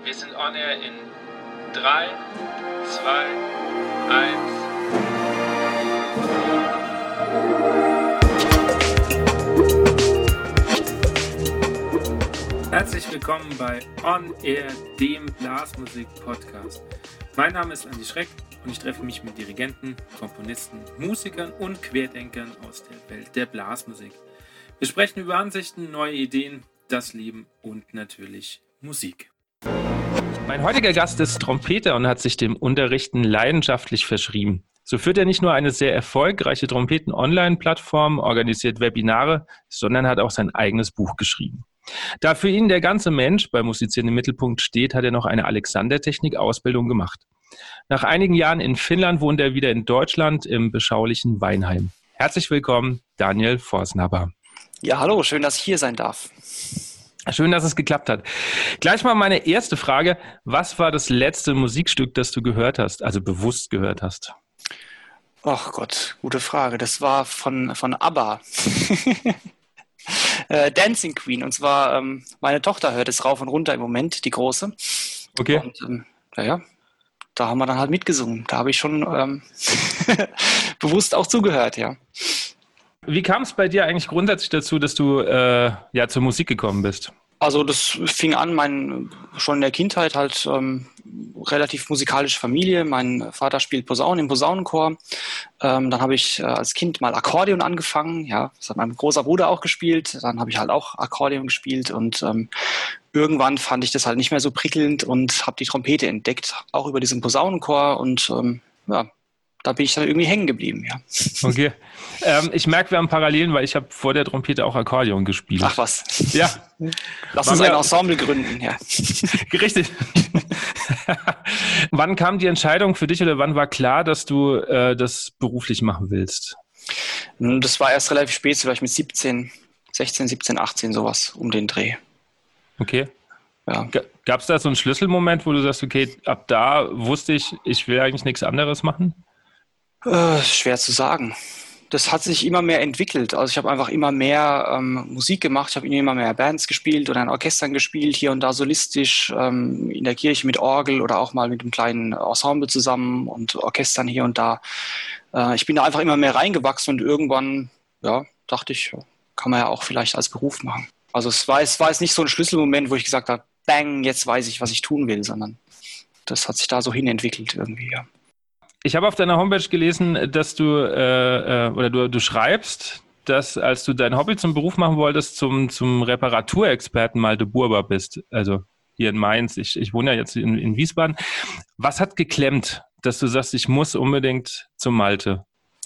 Wir sind on air in 3, 2, 1. Herzlich willkommen bei On Air, dem Blasmusik-Podcast. Mein Name ist Andi Schreck und ich treffe mich mit Dirigenten, Komponisten, Musikern und Querdenkern aus der Welt der Blasmusik. Wir sprechen über Ansichten, neue Ideen, das Leben und natürlich Musik. Mein heutiger Gast ist Trompeter und hat sich dem Unterrichten leidenschaftlich verschrieben. So führt er nicht nur eine sehr erfolgreiche Trompeten-Online-Plattform, organisiert Webinare, sondern hat auch sein eigenes Buch geschrieben. Da für ihn der ganze Mensch beim Musizieren im Mittelpunkt steht, hat er noch eine Alexander-Technik-Ausbildung gemacht. Nach einigen Jahren in Finnland wohnt er wieder in Deutschland im beschaulichen Weinheim. Herzlich willkommen, Daniel Forsnaber. Ja, hallo, schön, dass ich hier sein darf. Schön, dass es geklappt hat. Gleich mal meine erste Frage. Was war das letzte Musikstück, das du gehört hast, also bewusst gehört hast? Ach Gott, gute Frage. Das war von ABBA. Dancing Queen. Und zwar, meine Tochter hört es rauf und runter im Moment, die Große. Okay. Und da haben wir dann halt mitgesungen. Da habe ich schon bewusst auch zugehört, ja. Wie kam es bei dir eigentlich grundsätzlich dazu, dass du zur Musik gekommen bist? Also das fing an, schon in der Kindheit halt relativ musikalische Familie. Mein Vater spielt Posaune im Posaunenchor. Dann habe ich als Kind mal Akkordeon angefangen. Ja, das hat mein großer Bruder auch gespielt. Dann habe ich halt auch Akkordeon gespielt und irgendwann fand ich das halt nicht mehr so prickelnd und habe die Trompete entdeckt, auch über diesen Posaunenchor und da bin ich dann irgendwie hängen geblieben, ja. Okay. Ich merke, wir haben Parallelen, weil ich habe vor der Trompete auch Akkordeon gespielt. Ach was. Ja. Lass uns ein Ensemble gründen, ja. Richtig. Wann kam die Entscheidung für dich oder wann war klar, dass du das beruflich machen willst? Das war erst relativ spät, vielleicht mit 16, 17, 18, sowas um den Dreh. Okay. Ja. Gab es da so einen Schlüsselmoment, wo du sagst, okay, ab da wusste ich will eigentlich nichts anderes machen? Schwer zu sagen. Das hat sich immer mehr entwickelt. Also ich habe einfach immer mehr Musik gemacht. Ich habe immer mehr Bands gespielt oder in Orchestern gespielt, hier und da solistisch, in der Kirche mit Orgel oder auch mal mit einem kleinen Ensemble zusammen und Orchestern hier und da. Ich bin da einfach immer mehr reingewachsen und irgendwann, dachte ich, kann man ja auch vielleicht als Beruf machen. Also es war jetzt nicht so ein Schlüsselmoment, wo ich gesagt habe, bang, jetzt weiß ich, was ich tun will, sondern das hat sich da so hinentwickelt irgendwie, ja. Ich habe auf deiner Homepage gelesen, dass du schreibst, dass als du dein Hobby zum Beruf machen wolltest, zum Reparaturexperten Malte Burber bist. Also hier in Mainz. Ich wohne ja jetzt in Wiesbaden. Was hat geklemmt, dass du sagst, ich muss unbedingt zum Malte?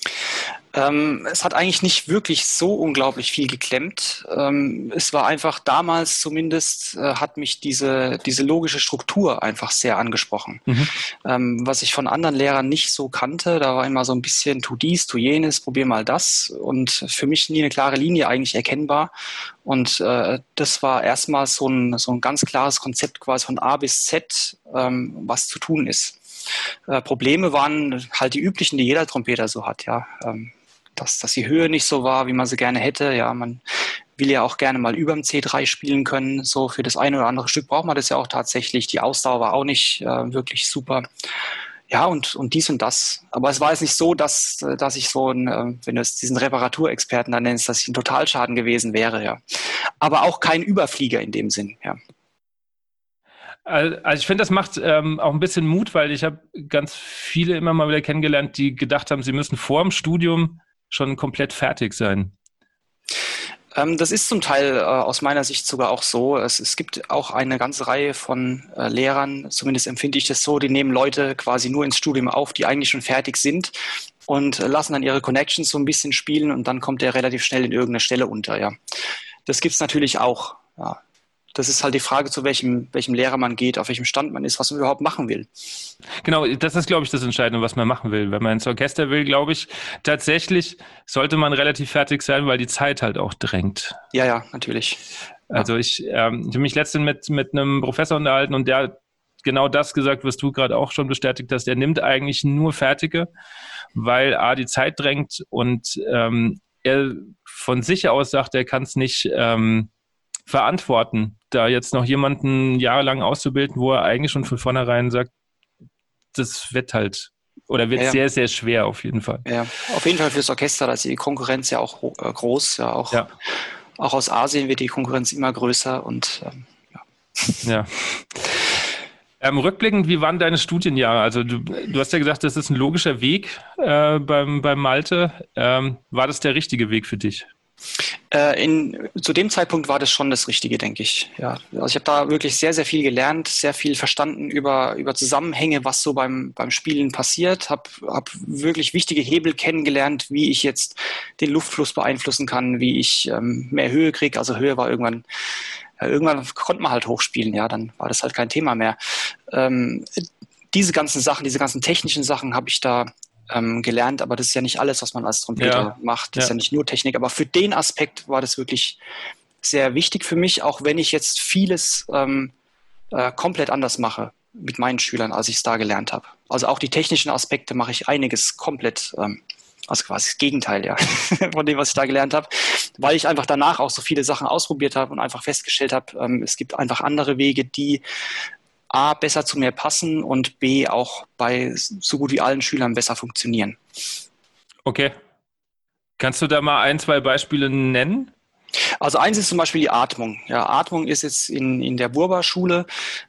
Es hat eigentlich nicht wirklich so unglaublich viel geklemmt. Es war einfach damals zumindest, hat mich diese logische Struktur einfach sehr angesprochen. Mhm. Was ich von anderen Lehrern nicht so kannte, da war immer so ein bisschen tu dies, tu jenes, probier mal das und für mich nie eine klare Linie eigentlich erkennbar. Und das war erstmal so ein ganz klares Konzept quasi von A bis Z, was zu tun ist. Probleme waren halt die üblichen, die jeder Trompeter so hat, ja. Dass die Höhe nicht so war, wie man sie gerne hätte. Ja, man will ja auch gerne mal über dem C3 spielen können. So für das eine oder andere Stück braucht man das ja auch tatsächlich. Die Ausdauer war auch nicht wirklich super. Ja, und dies und das. Aber es war jetzt nicht so, dass ich so wenn du es diesen Reparaturexperten dann nennst, dass ich ein Totalschaden gewesen wäre, ja. Aber auch kein Überflieger in dem Sinn, ja. Also ich finde, das macht auch ein bisschen Mut, weil ich habe ganz viele immer mal wieder kennengelernt, die gedacht haben, sie müssen vor dem Studium schon komplett fertig sein. Das ist zum Teil aus meiner Sicht sogar auch so. Es gibt auch eine ganze Reihe von Lehrern, zumindest empfinde ich das so, die nehmen Leute quasi nur ins Studium auf, die eigentlich schon fertig sind und lassen dann ihre Connections so ein bisschen spielen und dann kommt der relativ schnell in irgendeine Stelle unter. Ja, das gibt's natürlich auch. Ja. Das ist halt die Frage, zu welchem Lehrer man geht, auf welchem Stand man ist, was man überhaupt machen will. Genau, das ist, glaube ich, das Entscheidende, was man machen will. Wenn man ins Orchester will, glaube ich, tatsächlich sollte man relativ fertig sein, weil die Zeit halt auch drängt. Ja, natürlich. Also ich habe mich letztens mit einem Professor unterhalten und der hat genau das gesagt, was du gerade auch schon bestätigt hast. Er nimmt eigentlich nur Fertige, weil A, die Zeit drängt und er von sich aus sagt, er kann es nicht verantworten, da jetzt noch jemanden jahrelang auszubilden, wo er eigentlich schon von vornherein sagt, das wird halt oder wird sehr, sehr schwer auf jeden Fall. Ja, auf jeden Fall fürs Orchester, da ist die Konkurrenz ja auch groß, auch aus Asien wird die Konkurrenz immer größer und ja. Rückblickend, wie waren deine Studienjahre? Also du hast ja gesagt, das ist ein logischer Weg beim Malte. War das der richtige Weg für dich? Zu dem Zeitpunkt war das schon das Richtige, denke ich. Ja, also ich habe da wirklich sehr, sehr viel gelernt, sehr viel verstanden über Zusammenhänge, was so beim Spielen passiert. Hab wirklich wichtige Hebel kennengelernt, wie ich jetzt den Luftfluss beeinflussen kann, wie ich mehr Höhe kriege. Also Höhe war irgendwann konnte man halt hochspielen, ja, dann war das halt kein Thema mehr. Diese ganzen Sachen, diese ganzen technischen Sachen habe ich da gelernt, aber das ist ja nicht alles, was man als Trompeter macht. Das ist ja nicht nur Technik, aber für den Aspekt war das wirklich sehr wichtig für mich, auch wenn ich jetzt vieles komplett anders mache mit meinen Schülern, als ich es da gelernt habe. Also auch die technischen Aspekte mache ich einiges komplett, also quasi das Gegenteil, ja, von dem, was ich da gelernt habe, weil ich einfach danach auch so viele Sachen ausprobiert habe und einfach festgestellt habe, es gibt einfach andere Wege, die A, besser zu mir passen und B, auch bei so gut wie allen Schülern besser funktionieren. Okay. Kannst du da mal 1, 2 Beispiele nennen? Also eins ist zum Beispiel die Atmung. Ja, Atmung ist jetzt in der Burba-Schule,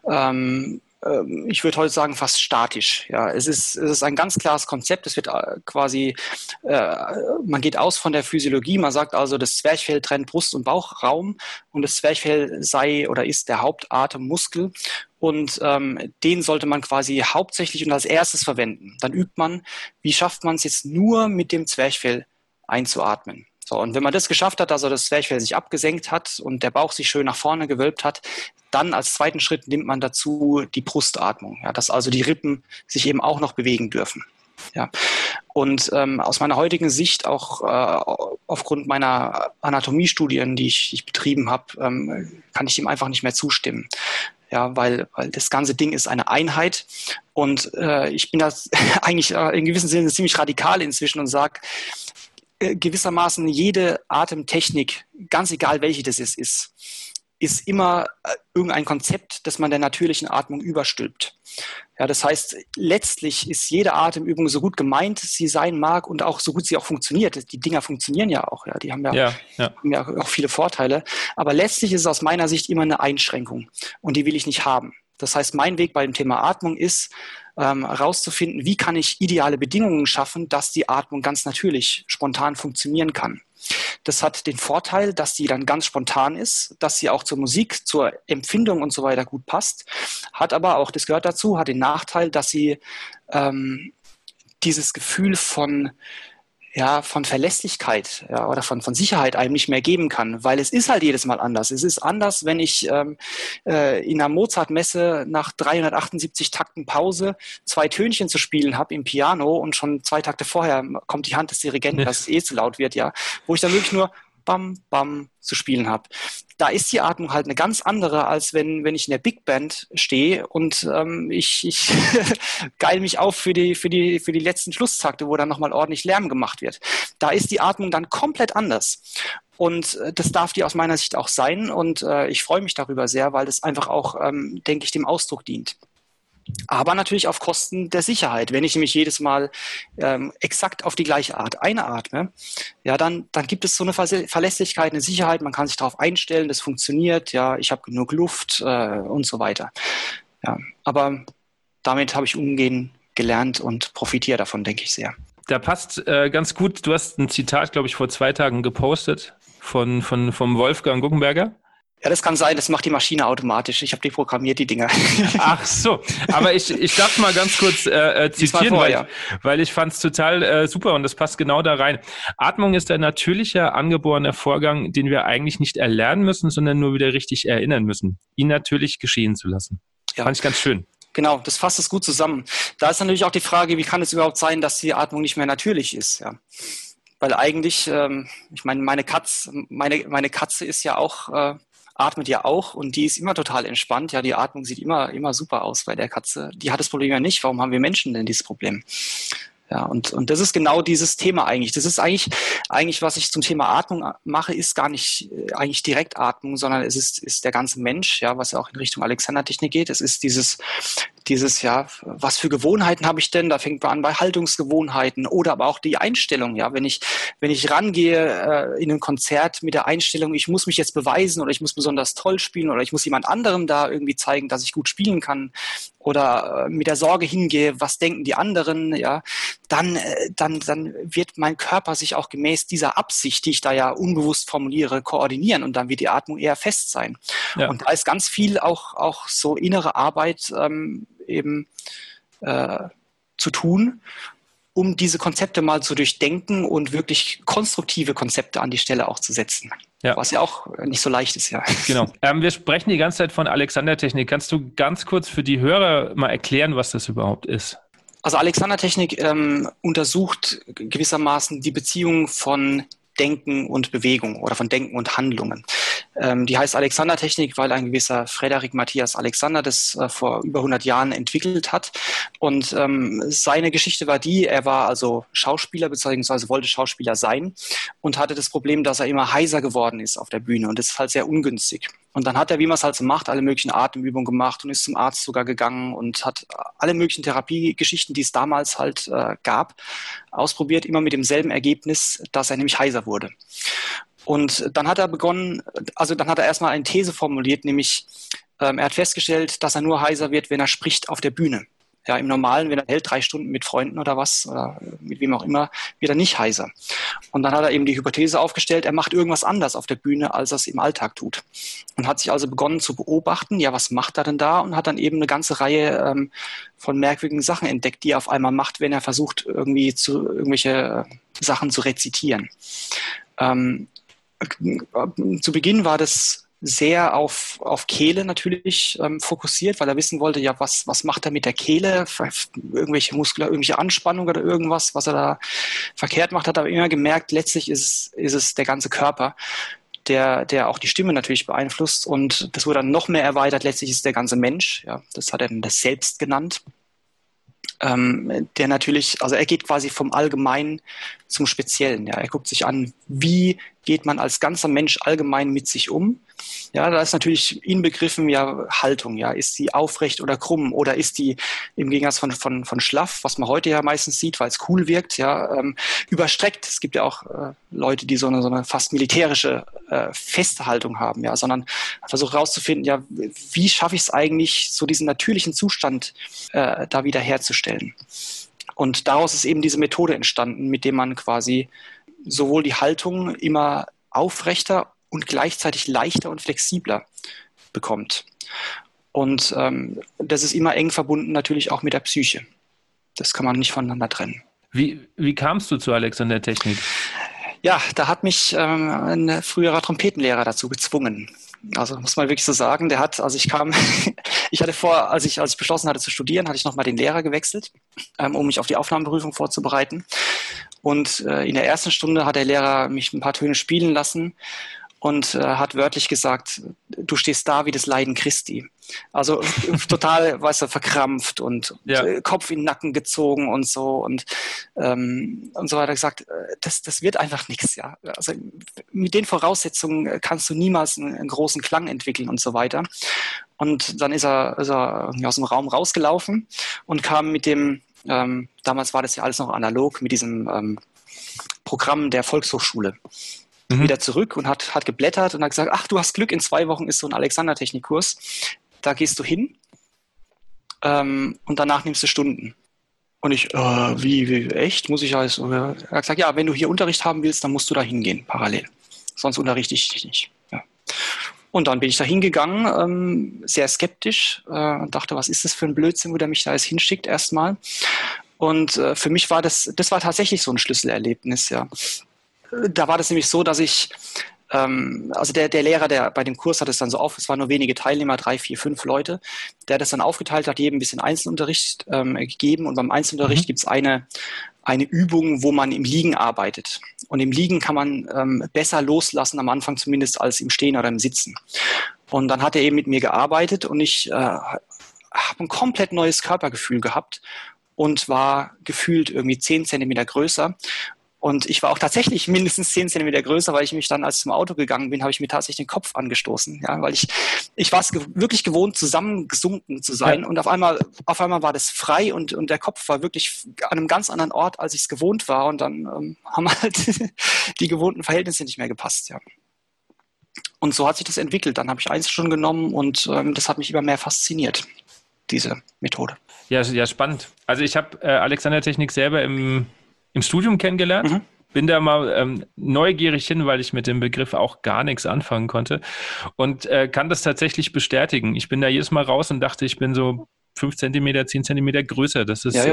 ich würde heute sagen, fast statisch. Ja, es ist ein ganz klares Konzept. Es wird quasi, man geht aus von der Physiologie. Man sagt also, das Zwerchfell trennt Brust- und Bauchraum und das Zwerchfell sei oder ist der Hauptatemmuskel. Und den sollte man quasi hauptsächlich und als erstes verwenden. Dann übt man, wie schafft man es jetzt nur mit dem Zwerchfell einzuatmen. So, und wenn man das geschafft hat, also das Zwerchfell sich abgesenkt hat und der Bauch sich schön nach vorne gewölbt hat, dann als zweiten Schritt nimmt man dazu die Brustatmung, ja, dass also die Rippen sich eben auch noch bewegen dürfen. Ja. Und aus meiner heutigen Sicht, auch aufgrund meiner Anatomiestudien, die ich betrieben habe, kann ich dem einfach nicht mehr zustimmen. Ja, weil das ganze Ding ist eine Einheit und ich bin da eigentlich in gewissem Sinne ziemlich radikal inzwischen und sage, gewissermaßen jede Atemtechnik, ganz egal welche das ist immer irgendein Konzept, das man der natürlichen Atmung überstülpt. Ja, das heißt, letztlich ist jede Atemübung so gut gemeint sie sein mag und auch so gut sie auch funktioniert. Die Dinger funktionieren ja auch, ja, die haben ja auch viele Vorteile. Aber letztlich ist es aus meiner Sicht immer eine Einschränkung und die will ich nicht haben. Das heißt, mein Weg bei dem Thema Atmung ist, herauszufinden, wie kann ich ideale Bedingungen schaffen, dass die Atmung ganz natürlich, spontan funktionieren kann. Das hat den Vorteil, dass die dann ganz spontan ist, dass sie auch zur Musik, zur Empfindung und so weiter gut passt, hat aber auch, das gehört dazu, hat den Nachteil, dass sie dieses Gefühl von Verlässlichkeit oder von Sicherheit einem nicht mehr geben kann, weil es ist halt jedes Mal anders. Es ist anders, wenn ich in einer Mozart-Messe nach 378 Takten Pause 2 Tönchen zu spielen habe im Piano und schon 2 Takte vorher kommt die Hand des Dirigenten, dass es zu laut wird, ja, wo ich dann wirklich nur Bam, Bam zu spielen habe. Da ist die Atmung halt eine ganz andere, als wenn ich in der Big Band stehe und ich geil mich auf für die letzten Schlusstakte, wo dann nochmal ordentlich Lärm gemacht wird. Da ist die Atmung dann komplett anders. Und das darf die aus meiner Sicht auch sein. Und ich freue mich darüber sehr, weil das einfach auch, denke ich, dem Ausdruck dient. Aber natürlich auf Kosten der Sicherheit. Wenn ich nämlich jedes Mal exakt auf die gleiche Art einatme, ja, dann gibt es so eine Verlässlichkeit, eine Sicherheit, man kann sich darauf einstellen, das funktioniert, ja, ich habe genug Luft und so weiter. Ja, aber damit habe ich umgehen gelernt und profitiere davon, denke ich sehr. Da passt ganz gut, du hast ein Zitat, glaube ich, vor 2 Tagen gepostet vom Wolfgang Guckenberger. Ja, das kann sein, das macht die Maschine automatisch. Ich habe die programmiert, die Dinger. Ach so, aber ich darf mal ganz kurz zitieren, weil ich fand es total super und das passt genau da rein. Atmung ist ein natürlicher, angeborener Vorgang, den wir eigentlich nicht erlernen müssen, sondern nur wieder richtig erinnern müssen, ihn natürlich geschehen zu lassen. Ja. Fand ich ganz schön. Genau, das fasst es gut zusammen. Da ist natürlich auch die Frage, wie kann es überhaupt sein, dass die Atmung nicht mehr natürlich ist, ja. Weil eigentlich, ich meine, meine Katze ist ja auch... atmet ja auch und die ist immer total entspannt. Ja, die Atmung sieht immer super aus bei der Katze. Die hat das Problem ja nicht. Warum haben wir Menschen denn dieses Problem? Ja, und das ist genau dieses Thema eigentlich. Das ist eigentlich, was ich zum Thema Atmung mache, ist gar nicht eigentlich direkt Atmung, sondern es ist der ganze Mensch, ja, was ja auch in Richtung Alexander-Technik geht. Es ist dieses, ja, was für Gewohnheiten habe ich denn? Da fängt man an bei Haltungsgewohnheiten oder aber auch die Einstellung, ja. Wenn ich rangehe in ein Konzert mit der Einstellung, ich muss mich jetzt beweisen oder ich muss besonders toll spielen oder ich muss jemand anderem da irgendwie zeigen, dass ich gut spielen kann oder mit der Sorge hingehe, was denken die anderen, ja, dann wird mein Körper sich auch gemäß dieser Absicht, die ich da ja unbewusst formuliere, koordinieren und dann wird die Atmung eher fest sein. Ja. Und da ist ganz viel auch so innere Arbeit eben zu tun, um diese Konzepte mal zu durchdenken und wirklich konstruktive Konzepte an die Stelle auch zu setzen. Ja. Was ja auch nicht so leicht ist, ja. Genau. Wir sprechen die ganze Zeit von Alexander-Technik. Kannst du ganz kurz für die Hörer mal erklären, was das überhaupt ist? Also Alexander-Technik untersucht gewissermaßen die Beziehung von Denken und Bewegung oder von Denken und Handlungen. Die heißt Alexander-Technik, weil ein gewisser Frederik Matthias Alexander das vor über 100 Jahren entwickelt hat. Und seine Geschichte war die, er war also Schauspieler bzw. wollte Schauspieler sein und hatte das Problem, dass er immer heiser geworden ist auf der Bühne und das ist halt sehr ungünstig. Und dann hat er, wie man es halt so macht, alle möglichen Atemübungen gemacht und ist zum Arzt sogar gegangen und hat alle möglichen Therapiegeschichten, die es damals halt gab, ausprobiert, immer mit demselben Ergebnis, dass er nämlich heiser wurde. Und dann hat er begonnen, also dann hat er erstmal eine These formuliert, nämlich er hat festgestellt, dass er nur heiser wird, wenn er spricht auf der Bühne. Ja, im Normalen, wenn er hält 3 Stunden mit Freunden oder was, oder mit wem auch immer, wird er nicht heiser. Und dann hat er eben die Hypothese aufgestellt, er macht irgendwas anders auf der Bühne, als er es im Alltag tut. Und hat sich also begonnen zu beobachten, ja, was macht er denn da? Und hat dann eben eine ganze Reihe von merkwürdigen Sachen entdeckt, die er auf einmal macht, wenn er versucht, irgendwie irgendwelche Sachen zu rezitieren. Zu Beginn war das sehr auf Kehle natürlich fokussiert, weil er wissen wollte, ja, was macht er mit der Kehle? Irgendwelche irgendwelche Anspannung oder irgendwas, was er da verkehrt macht, hat er immer gemerkt, letztlich ist es der ganze Körper, der auch die Stimme natürlich beeinflusst und das wurde dann noch mehr erweitert, letztlich ist der ganze Mensch, ja, das hat er dann das Selbst genannt. Der natürlich, also er geht quasi vom Allgemeinen zum Speziellen. Ja. Er guckt sich an, wie geht man als ganzer Mensch allgemein mit sich um. Ja, da ist natürlich inbegriffen ja Haltung. Ja, ist die aufrecht oder krumm oder ist die im Gegensatz von schlaff, was man heute ja meistens sieht, weil es cool wirkt, ja, überstreckt. Es gibt ja auch Leute, die so eine fast militärische feste Haltung haben, ja, sondern versucht herauszufinden, ja, wie schaffe ich es eigentlich, so diesen natürlichen Zustand da wieder herzustellen. Und daraus ist eben diese Methode entstanden, mit dem man quasi sowohl die Haltung immer aufrechter und gleichzeitig leichter und flexibler bekommt. Und das ist immer eng verbunden natürlich auch mit der Psyche. Das kann man nicht voneinander trennen. Wie kamst du zur Alexander-Technik? Ja, da hat mich ein früherer Trompetenlehrer dazu gezwungen. Also muss man wirklich so sagen, der hat, als ich hatte vor, als ich beschlossen hatte zu studieren, hatte ich nochmal den Lehrer gewechselt, um mich auf die Aufnahmeprüfung vorzubereiten. Und in der ersten Stunde hat der Lehrer mich ein paar Töne spielen lassen und hat wörtlich gesagt, du stehst da wie das Leiden Christi. Also total, weißt du, verkrampft und Kopf in den Nacken gezogen und so weiter gesagt, das wird einfach nichts, ja. Also mit den Voraussetzungen kannst du niemals einen großen Klang entwickeln und so weiter. Und dann ist er aus dem Raum rausgelaufen und kam mit dem, damals war das ja alles noch analog, mit diesem Programm der Volkshochschule. Wieder zurück und hat geblättert und hat gesagt, ach, du hast Glück, in 2 Wochen ist so ein Alexander-Technik-Kurs, da gehst du hin und danach nimmst du Stunden. Und ich, wie, echt? Muss ich alles? Er hat gesagt, ja, wenn du hier Unterricht haben willst, dann musst du da hingehen, parallel. Sonst unterrichte ich dich nicht. Ja. Und dann bin ich da hingegangen, sehr skeptisch, und dachte, was ist das für ein Blödsinn, wo der mich da jetzt hinschickt erstmal. Und für mich war das war tatsächlich so ein Schlüsselerlebnis, ja. Da war das nämlich so, dass ich, also der Lehrer, der bei dem Kurs hat es dann so es waren nur wenige Teilnehmer, 3, 4, 5 Leute, der das dann aufgeteilt hat, jedem ein bisschen Einzelunterricht gegeben und beim Einzelunterricht gibt es eine Übung, wo man im Liegen arbeitet. Und im Liegen kann man besser loslassen, am Anfang zumindest, als im Stehen oder im Sitzen. Und dann hat er eben mit mir gearbeitet und ich habe ein komplett neues Körpergefühl gehabt und war gefühlt irgendwie 10 Zentimeter größer. Und ich war auch tatsächlich mindestens 10 Zentimeter größer, weil ich mich dann, als ich zum Auto gegangen bin, habe ich mir tatsächlich den Kopf angestoßen. Ja, weil ich war es wirklich gewohnt, zusammengesunken zu sein. Ja. Und auf einmal war das frei und der Kopf war wirklich an einem ganz anderen Ort, als ich es gewohnt war. Und dann haben halt die gewohnten Verhältnisse nicht mehr gepasst. Ja. Und so hat sich das entwickelt. Dann habe ich Einzelstunden genommen und das hat mich immer mehr fasziniert, diese Methode. Ja, spannend. Also ich habe Alexandertechnik selber im Studium kennengelernt, bin da mal neugierig hin, weil ich mit dem Begriff auch gar nichts anfangen konnte und kann das tatsächlich bestätigen. Ich bin da jedes Mal raus und dachte, ich bin so 5 Zentimeter, 10 Zentimeter größer. Das ist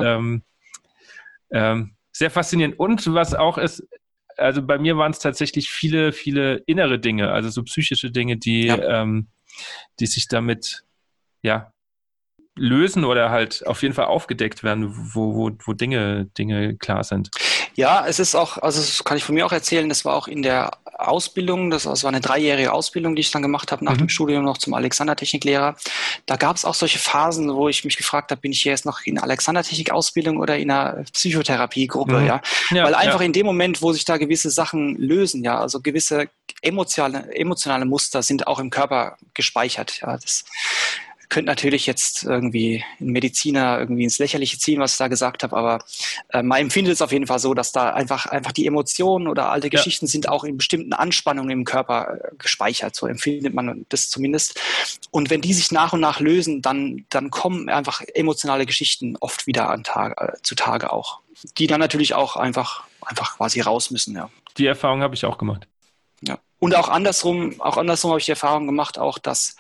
sehr faszinierend. Und was auch ist, also bei mir waren es tatsächlich viele, viele innere Dinge, also so psychische Dinge, die sich damit, lösen oder halt auf jeden Fall aufgedeckt werden, wo Dinge klar sind. Ja, es ist auch, also das kann ich von mir auch erzählen, das war auch in der Ausbildung, das war eine 3-jährige Ausbildung, die ich dann gemacht habe nach dem Studium noch zum Alexandertechniklehrer. Da gab es auch solche Phasen, wo ich mich gefragt habe, bin ich hier jetzt noch in Alexandertechnik-Ausbildung oder in einer Psychotherapiegruppe, weil einfach in dem Moment, wo sich da gewisse Sachen lösen, also gewisse emotionale Muster sind auch im Körper gespeichert, das könnte natürlich jetzt irgendwie ein Mediziner irgendwie ins Lächerliche ziehen, was ich da gesagt habe, aber man empfindet es auf jeden Fall so, dass da einfach die Emotionen oder alte Geschichten sind auch in bestimmten Anspannungen im Körper gespeichert. So empfindet man das zumindest. Und wenn die sich nach und nach lösen, dann kommen einfach emotionale Geschichten oft wieder zutage auch, die dann natürlich auch einfach quasi raus müssen. Ja. Die Erfahrung habe ich auch gemacht. Ja. Und auch andersrum habe ich die Erfahrung gemacht, auch dass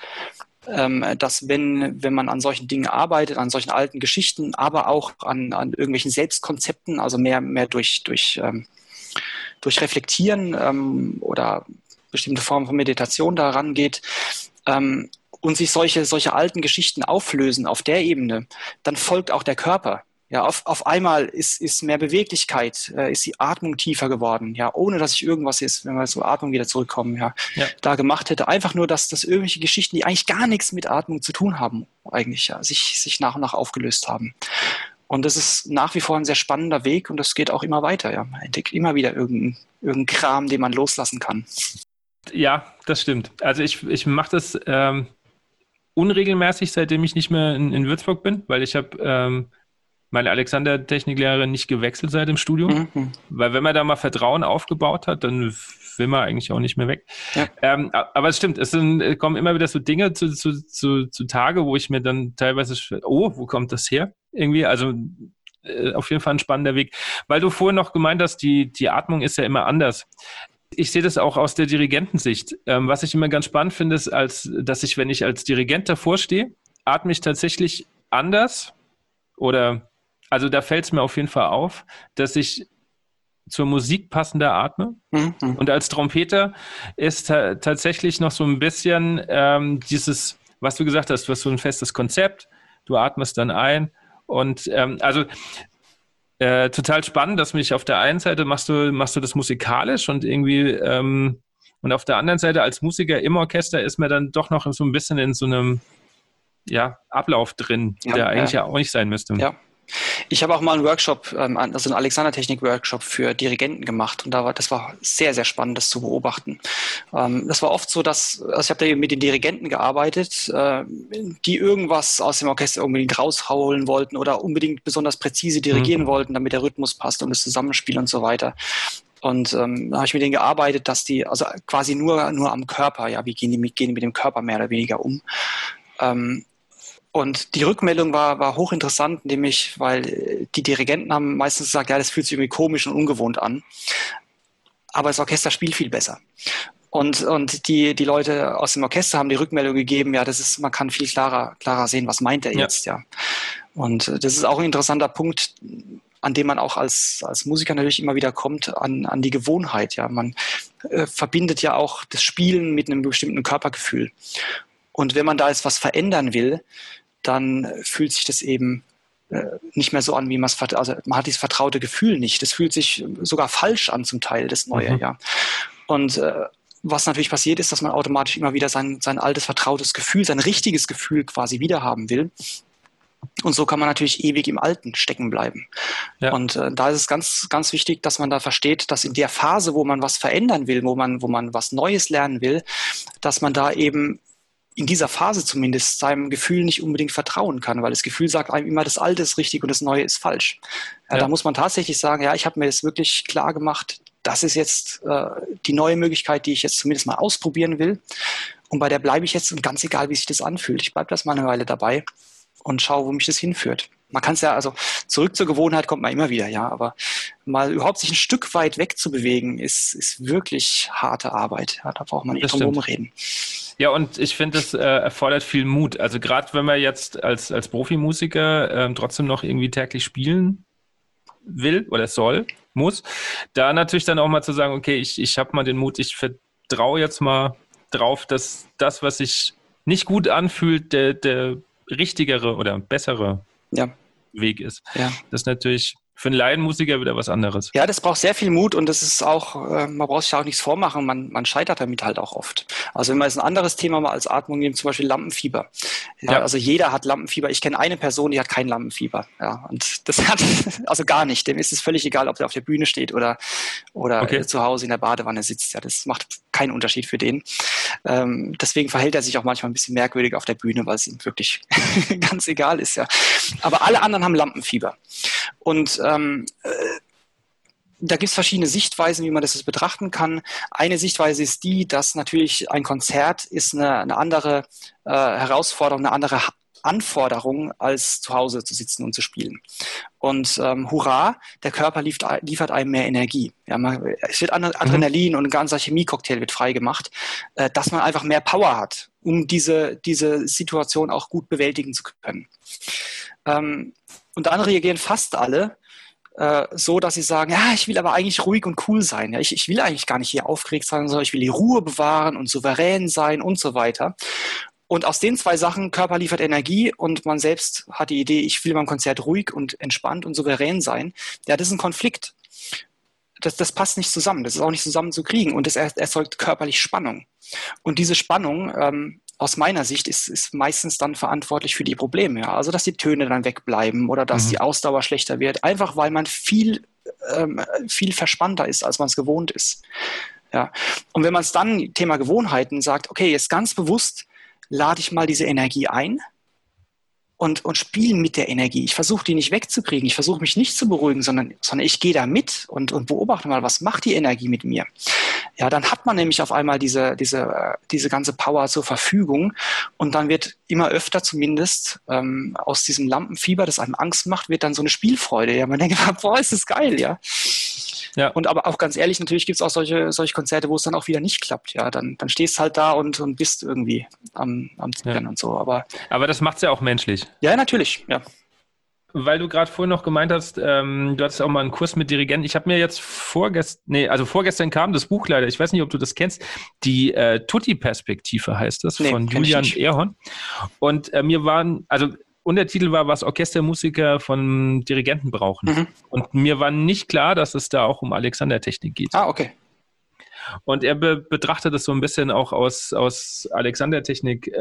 wenn man an solchen Dingen arbeitet, an solchen alten Geschichten, aber auch an irgendwelchen Selbstkonzepten, also mehr durch Reflektieren oder bestimmte Formen von Meditation daran geht und sich solche alten Geschichten auflösen auf der Ebene, dann folgt auch der Körper. Ja, auf einmal ist mehr Beweglichkeit, ist die Atmung tiefer geworden, ohne dass ich irgendwas jetzt, wenn wir zur Atmung wieder zurückkommen, da gemacht hätte. Einfach nur, dass das irgendwelche Geschichten, die eigentlich gar nichts mit Atmung zu tun haben, eigentlich, sich nach und nach aufgelöst haben. Und das ist nach wie vor ein sehr spannender Weg und das geht auch immer weiter, Man entdeckt immer wieder irgendeinen Kram, den man loslassen kann. Ja, das stimmt. Also ich mache das unregelmäßig, seitdem ich nicht mehr in Würzburg bin, weil ich habe meine Alexander-Techniklehrerin nicht gewechselt seit dem Studium, weil wenn man da mal Vertrauen aufgebaut hat, dann will man eigentlich auch nicht mehr weg. Ja. Aber es stimmt, kommen immer wieder so Dinge zu Tage, wo ich mir dann teilweise, wo kommt das her? Irgendwie, also auf jeden Fall ein spannender Weg. Weil du vorhin noch gemeint hast, die Atmung ist ja immer anders. Ich sehe das auch aus der Dirigentensicht. Was ich immer ganz spannend finde, ist, dass ich, wenn ich als Dirigent davor stehe, atme ich tatsächlich anders also da fällt es mir auf jeden Fall auf, dass ich zur Musik passender atme. Und als Trompeter ist tatsächlich noch so ein bisschen dieses, was du gesagt hast, du hast so ein festes Konzept, du atmest dann ein und total spannend, dass mich auf der einen Seite machst du das musikalisch und irgendwie und auf der anderen Seite als Musiker im Orchester ist mir dann doch noch so ein bisschen in so einem Ablauf drin, der eigentlich auch nicht sein müsste. Ja. Ich habe auch mal einen Workshop, also einen Alexander-Technik-Workshop für Dirigenten gemacht und das war sehr, sehr spannend, das zu beobachten. Das war oft so, ich habe da mit den Dirigenten gearbeitet, die irgendwas aus dem Orchester unbedingt rausholen wollten oder unbedingt besonders präzise dirigieren wollten, damit der Rhythmus passt und das Zusammenspiel und so weiter. Und da habe ich mit denen gearbeitet, dass die, also quasi nur am Körper, wie gehen die mit dem Körper mehr oder weniger um. Und die Rückmeldung war hochinteressant, nämlich, weil die Dirigenten haben meistens gesagt, das fühlt sich irgendwie komisch und ungewohnt an. Aber das Orchester spielt viel besser. Und die Leute aus dem Orchester haben die Rückmeldung gegeben, man kann viel klarer sehen, was meint er jetzt, Und das ist auch ein interessanter Punkt, an dem man auch als Musiker natürlich immer wieder kommt, an die Gewohnheit, Man verbindet ja auch das Spielen mit einem bestimmten Körpergefühl. Und wenn man da jetzt was verändern will, dann fühlt sich das eben nicht mehr so an, wie man es, also man hat dieses vertraute Gefühl nicht. Das fühlt sich sogar falsch an zum Teil, das Neue, Und was natürlich passiert ist, dass man automatisch immer wieder sein altes vertrautes Gefühl, sein richtiges Gefühl quasi wiederhaben will. Und so kann man natürlich ewig im Alten stecken bleiben. Ja. Und da ist es ganz, ganz wichtig, dass man da versteht, dass in der Phase, wo man was verändern will, wo man was Neues lernen will, dass man da eben in dieser Phase zumindest seinem Gefühl nicht unbedingt vertrauen kann, weil das Gefühl sagt einem immer, das Alte ist richtig und das Neue ist falsch. Ja. Da muss man tatsächlich sagen, ja, ich habe mir das wirklich klar gemacht, das ist jetzt die neue Möglichkeit, die ich jetzt zumindest mal ausprobieren will. Und bei der bleibe ich jetzt, und ganz egal, wie sich das anfühlt. Ich bleibe das mal eine Weile dabei und schaue, wo mich das hinführt. Man kann es ja, also zurück zur Gewohnheit kommt man immer wieder, ja, aber mal überhaupt sich ein Stück weit wegzubewegen, ist wirklich harte Arbeit. Ja, da braucht man nicht drum herum reden. Ja, und ich finde, es erfordert viel Mut. Also gerade wenn man jetzt als Profimusiker trotzdem noch irgendwie täglich spielen will oder muss, da natürlich dann auch mal zu sagen, okay, ich habe mal den Mut, ich vertraue jetzt mal drauf, dass das, was sich nicht gut anfühlt, der richtigere oder bessere Weg ist. Ja. Das ist natürlich für einen Laienmusiker wieder was anderes. Ja, das braucht sehr viel Mut und das ist auch, man braucht sich auch nichts vormachen, man scheitert damit halt auch oft. Also wenn man jetzt ein anderes Thema mal als Atmung nimmt, zum Beispiel Lampenfieber. Ja. Also jeder hat Lampenfieber. Ich kenne eine Person, die hat kein Lampenfieber. Ja, und das hat, also gar nicht. Dem ist es völlig egal, ob der auf der Bühne steht oder zu Hause in der Badewanne sitzt. Ja, das macht keinen Unterschied für den. Deswegen verhält er sich auch manchmal ein bisschen merkwürdig auf der Bühne, weil es ihm wirklich ganz egal ist. Ja. Aber alle anderen haben Lampenfieber. Und da gibt es verschiedene Sichtweisen, wie man das betrachten kann. Eine Sichtweise ist die, dass natürlich ein Konzert ist eine andere Herausforderung, eine andere Anforderung, als zu Hause zu sitzen und zu spielen. Und hurra, der Körper liefert einem mehr Energie. Ja, es wird Adrenalin und ein ganzer Chemiecocktail wird freigemacht, dass man einfach mehr Power hat, um diese Situation auch gut bewältigen zu können. Und dann reagieren fast alle so, dass sie sagen, ja, ich will aber eigentlich ruhig und cool sein. Ja, ich will eigentlich gar nicht hier aufgeregt sein, sondern ich will die Ruhe bewahren und souverän sein und so weiter. Und aus den zwei Sachen, Körper liefert Energie und man selbst hat die Idee, ich will beim Konzert ruhig und entspannt und souverän sein. Ja, das ist ein Konflikt. Das passt nicht zusammen. Das ist auch nicht zusammen zu kriegen. Und das erzeugt körperlich Spannung. Und diese Spannung, aus meiner Sicht, ist meistens dann verantwortlich für die Probleme. Ja? Also, dass die Töne dann wegbleiben oder dass die Ausdauer schlechter wird. Einfach, weil man viel verspannter ist, als man es gewohnt ist. Ja? Und wenn man es dann, Thema Gewohnheiten, sagt, okay, jetzt ganz bewusst lade ich mal diese Energie ein und spielen mit der Energie. Ich versuche die nicht wegzukriegen, ich versuche mich nicht zu beruhigen, sondern ich gehe da mit und beobachte mal, was macht die Energie mit mir. Ja, dann hat man nämlich auf einmal diese ganze Power zur Verfügung und dann wird immer öfter zumindest aus diesem Lampenfieber, das einem Angst macht, wird dann so eine Spielfreude. Ja, man denkt, boah, ist das geil, ja. Ja. Und aber auch ganz ehrlich, natürlich gibt es auch solche Konzerte, wo es dann auch wieder nicht klappt. Ja, dann stehst halt da und bist irgendwie am Zittern und so. Aber das macht es ja auch menschlich. Ja, natürlich, ja. Weil du gerade vorhin noch gemeint hast, du hattest auch mal einen Kurs mit Dirigenten. Ich habe mir jetzt vorgestern kam das Buch leider, ich weiß nicht, ob du das kennst, die Tutti-Perspektive heißt das, von Julian Erhorn. Und Untertitel war, was Orchestermusiker von Dirigenten brauchen. Und mir war nicht klar, dass es da auch um Alexander-Technik geht. Ah, okay. Und er betrachtet das so ein bisschen auch aus Alexander-Technik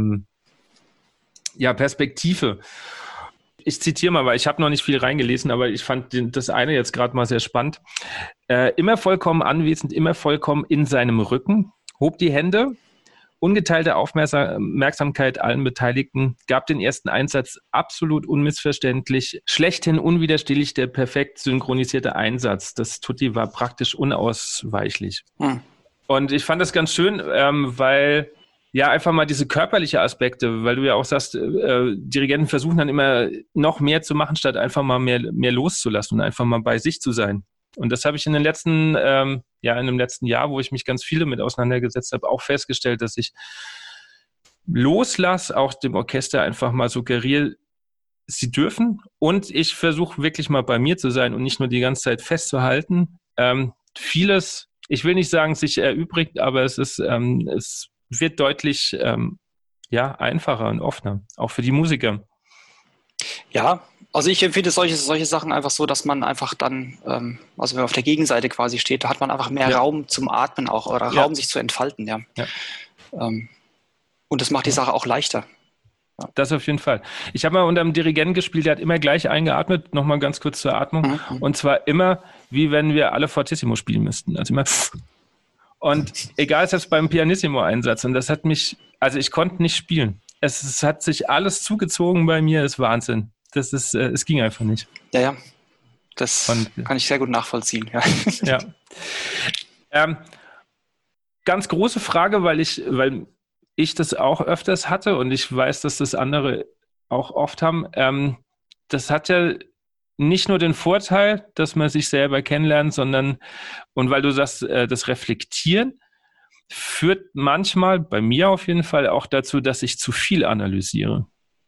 Perspektive. Ich zitiere mal, weil ich habe noch nicht viel reingelesen, aber ich fand das eine jetzt gerade mal sehr spannend. Immer vollkommen anwesend, immer vollkommen in seinem Rücken, hob die Hände, ungeteilte Aufmerksamkeit allen Beteiligten, gab den ersten Einsatz absolut unmissverständlich, schlechthin unwiderstehlich der perfekt synchronisierte Einsatz. Das Tutti war praktisch unausweichlich. Und ich fand das ganz schön, weil ja einfach mal diese körperliche Aspekte, weil du ja auch sagst, Dirigenten versuchen dann immer noch mehr zu machen, statt einfach mal mehr loszulassen und einfach mal bei sich zu sein. Und das habe ich in dem letzten Jahr, wo ich mich ganz viel damit auseinandergesetzt habe, auch festgestellt, dass ich loslasse, auch dem Orchester einfach mal suggeriere, sie dürfen. Und ich versuche wirklich mal bei mir zu sein und nicht nur die ganze Zeit festzuhalten. Vieles, ich will nicht sagen, sich erübrigt, aber es wird deutlich einfacher und offener, auch für die Musiker. Ja, also ich empfinde solche Sachen einfach so, dass man einfach dann, wenn man auf der Gegenseite quasi steht, da hat man einfach mehr Raum zum Atmen auch oder Raum, sich zu entfalten, ja. Und das macht die Sache auch leichter. Das auf jeden Fall. Ich habe mal unter einem Dirigenten gespielt, der hat immer gleich eingeatmet, nochmal ganz kurz zur Atmung. Und zwar immer, wie wenn wir alle Fortissimo spielen müssten. Also immer. Und egal, ist das beim Pianissimo-Einsatz. Und das hat mich, also ich konnte nicht spielen. Es hat sich alles zugezogen bei mir, ist Wahnsinn. Es ging einfach nicht. Ja. Das kann ich sehr gut nachvollziehen. Ja. Ganz große Frage, weil ich das auch öfters hatte und ich weiß, dass das andere auch oft haben. Das hat ja nicht nur den Vorteil, dass man sich selber kennenlernt, sondern, und weil du sagst, das Reflektieren führt manchmal, bei mir auf jeden Fall, auch dazu, dass ich zu viel analysiere.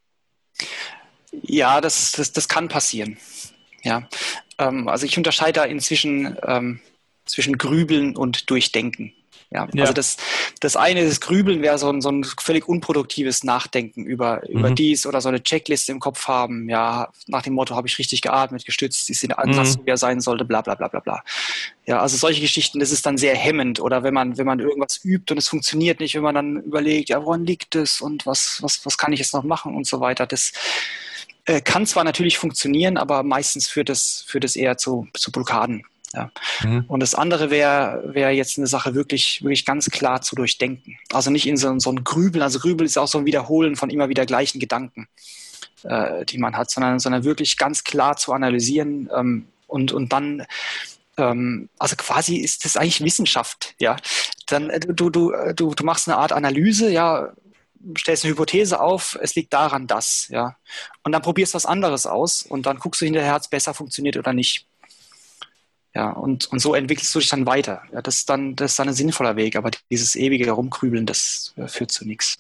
Ja, das kann passieren. Ja, also ich unterscheide da inzwischen zwischen Grübeln und Durchdenken. Ja, also das eine, das Grübeln wäre so ein völlig unproduktives Nachdenken über dies oder so eine Checkliste im Kopf haben. Ja, nach dem Motto, habe ich richtig geatmet, gestützt, ist der Ansatz, wie er sein sollte, bla bla bla bla bla. Ja, also solche Geschichten, das ist dann sehr hemmend. Oder wenn man irgendwas übt und es funktioniert nicht, wenn man dann überlegt, ja, woran liegt es und was kann ich jetzt noch machen und so weiter. Das kann zwar natürlich funktionieren, aber meistens führt es eher zu Blockaden. Ja. Und das andere wäre jetzt eine Sache wirklich, wirklich ganz klar zu durchdenken. Also nicht in so ein Grübeln. Also Grübeln ist auch so ein Wiederholen von immer wieder gleichen Gedanken, die man hat, sondern wirklich ganz klar zu analysieren und dann, also quasi ist das eigentlich Wissenschaft. Ja, dann du machst eine Art Analyse, ja. Stellst eine Hypothese auf, es liegt daran, dass, ja. Und dann probierst du was anderes aus und dann guckst du hinterher, ob es besser funktioniert oder nicht. Ja, und so entwickelst du dich dann weiter. Ja, das ist dann ein sinnvoller Weg, aber dieses ewige Herumkrübeln, das führt zu nichts.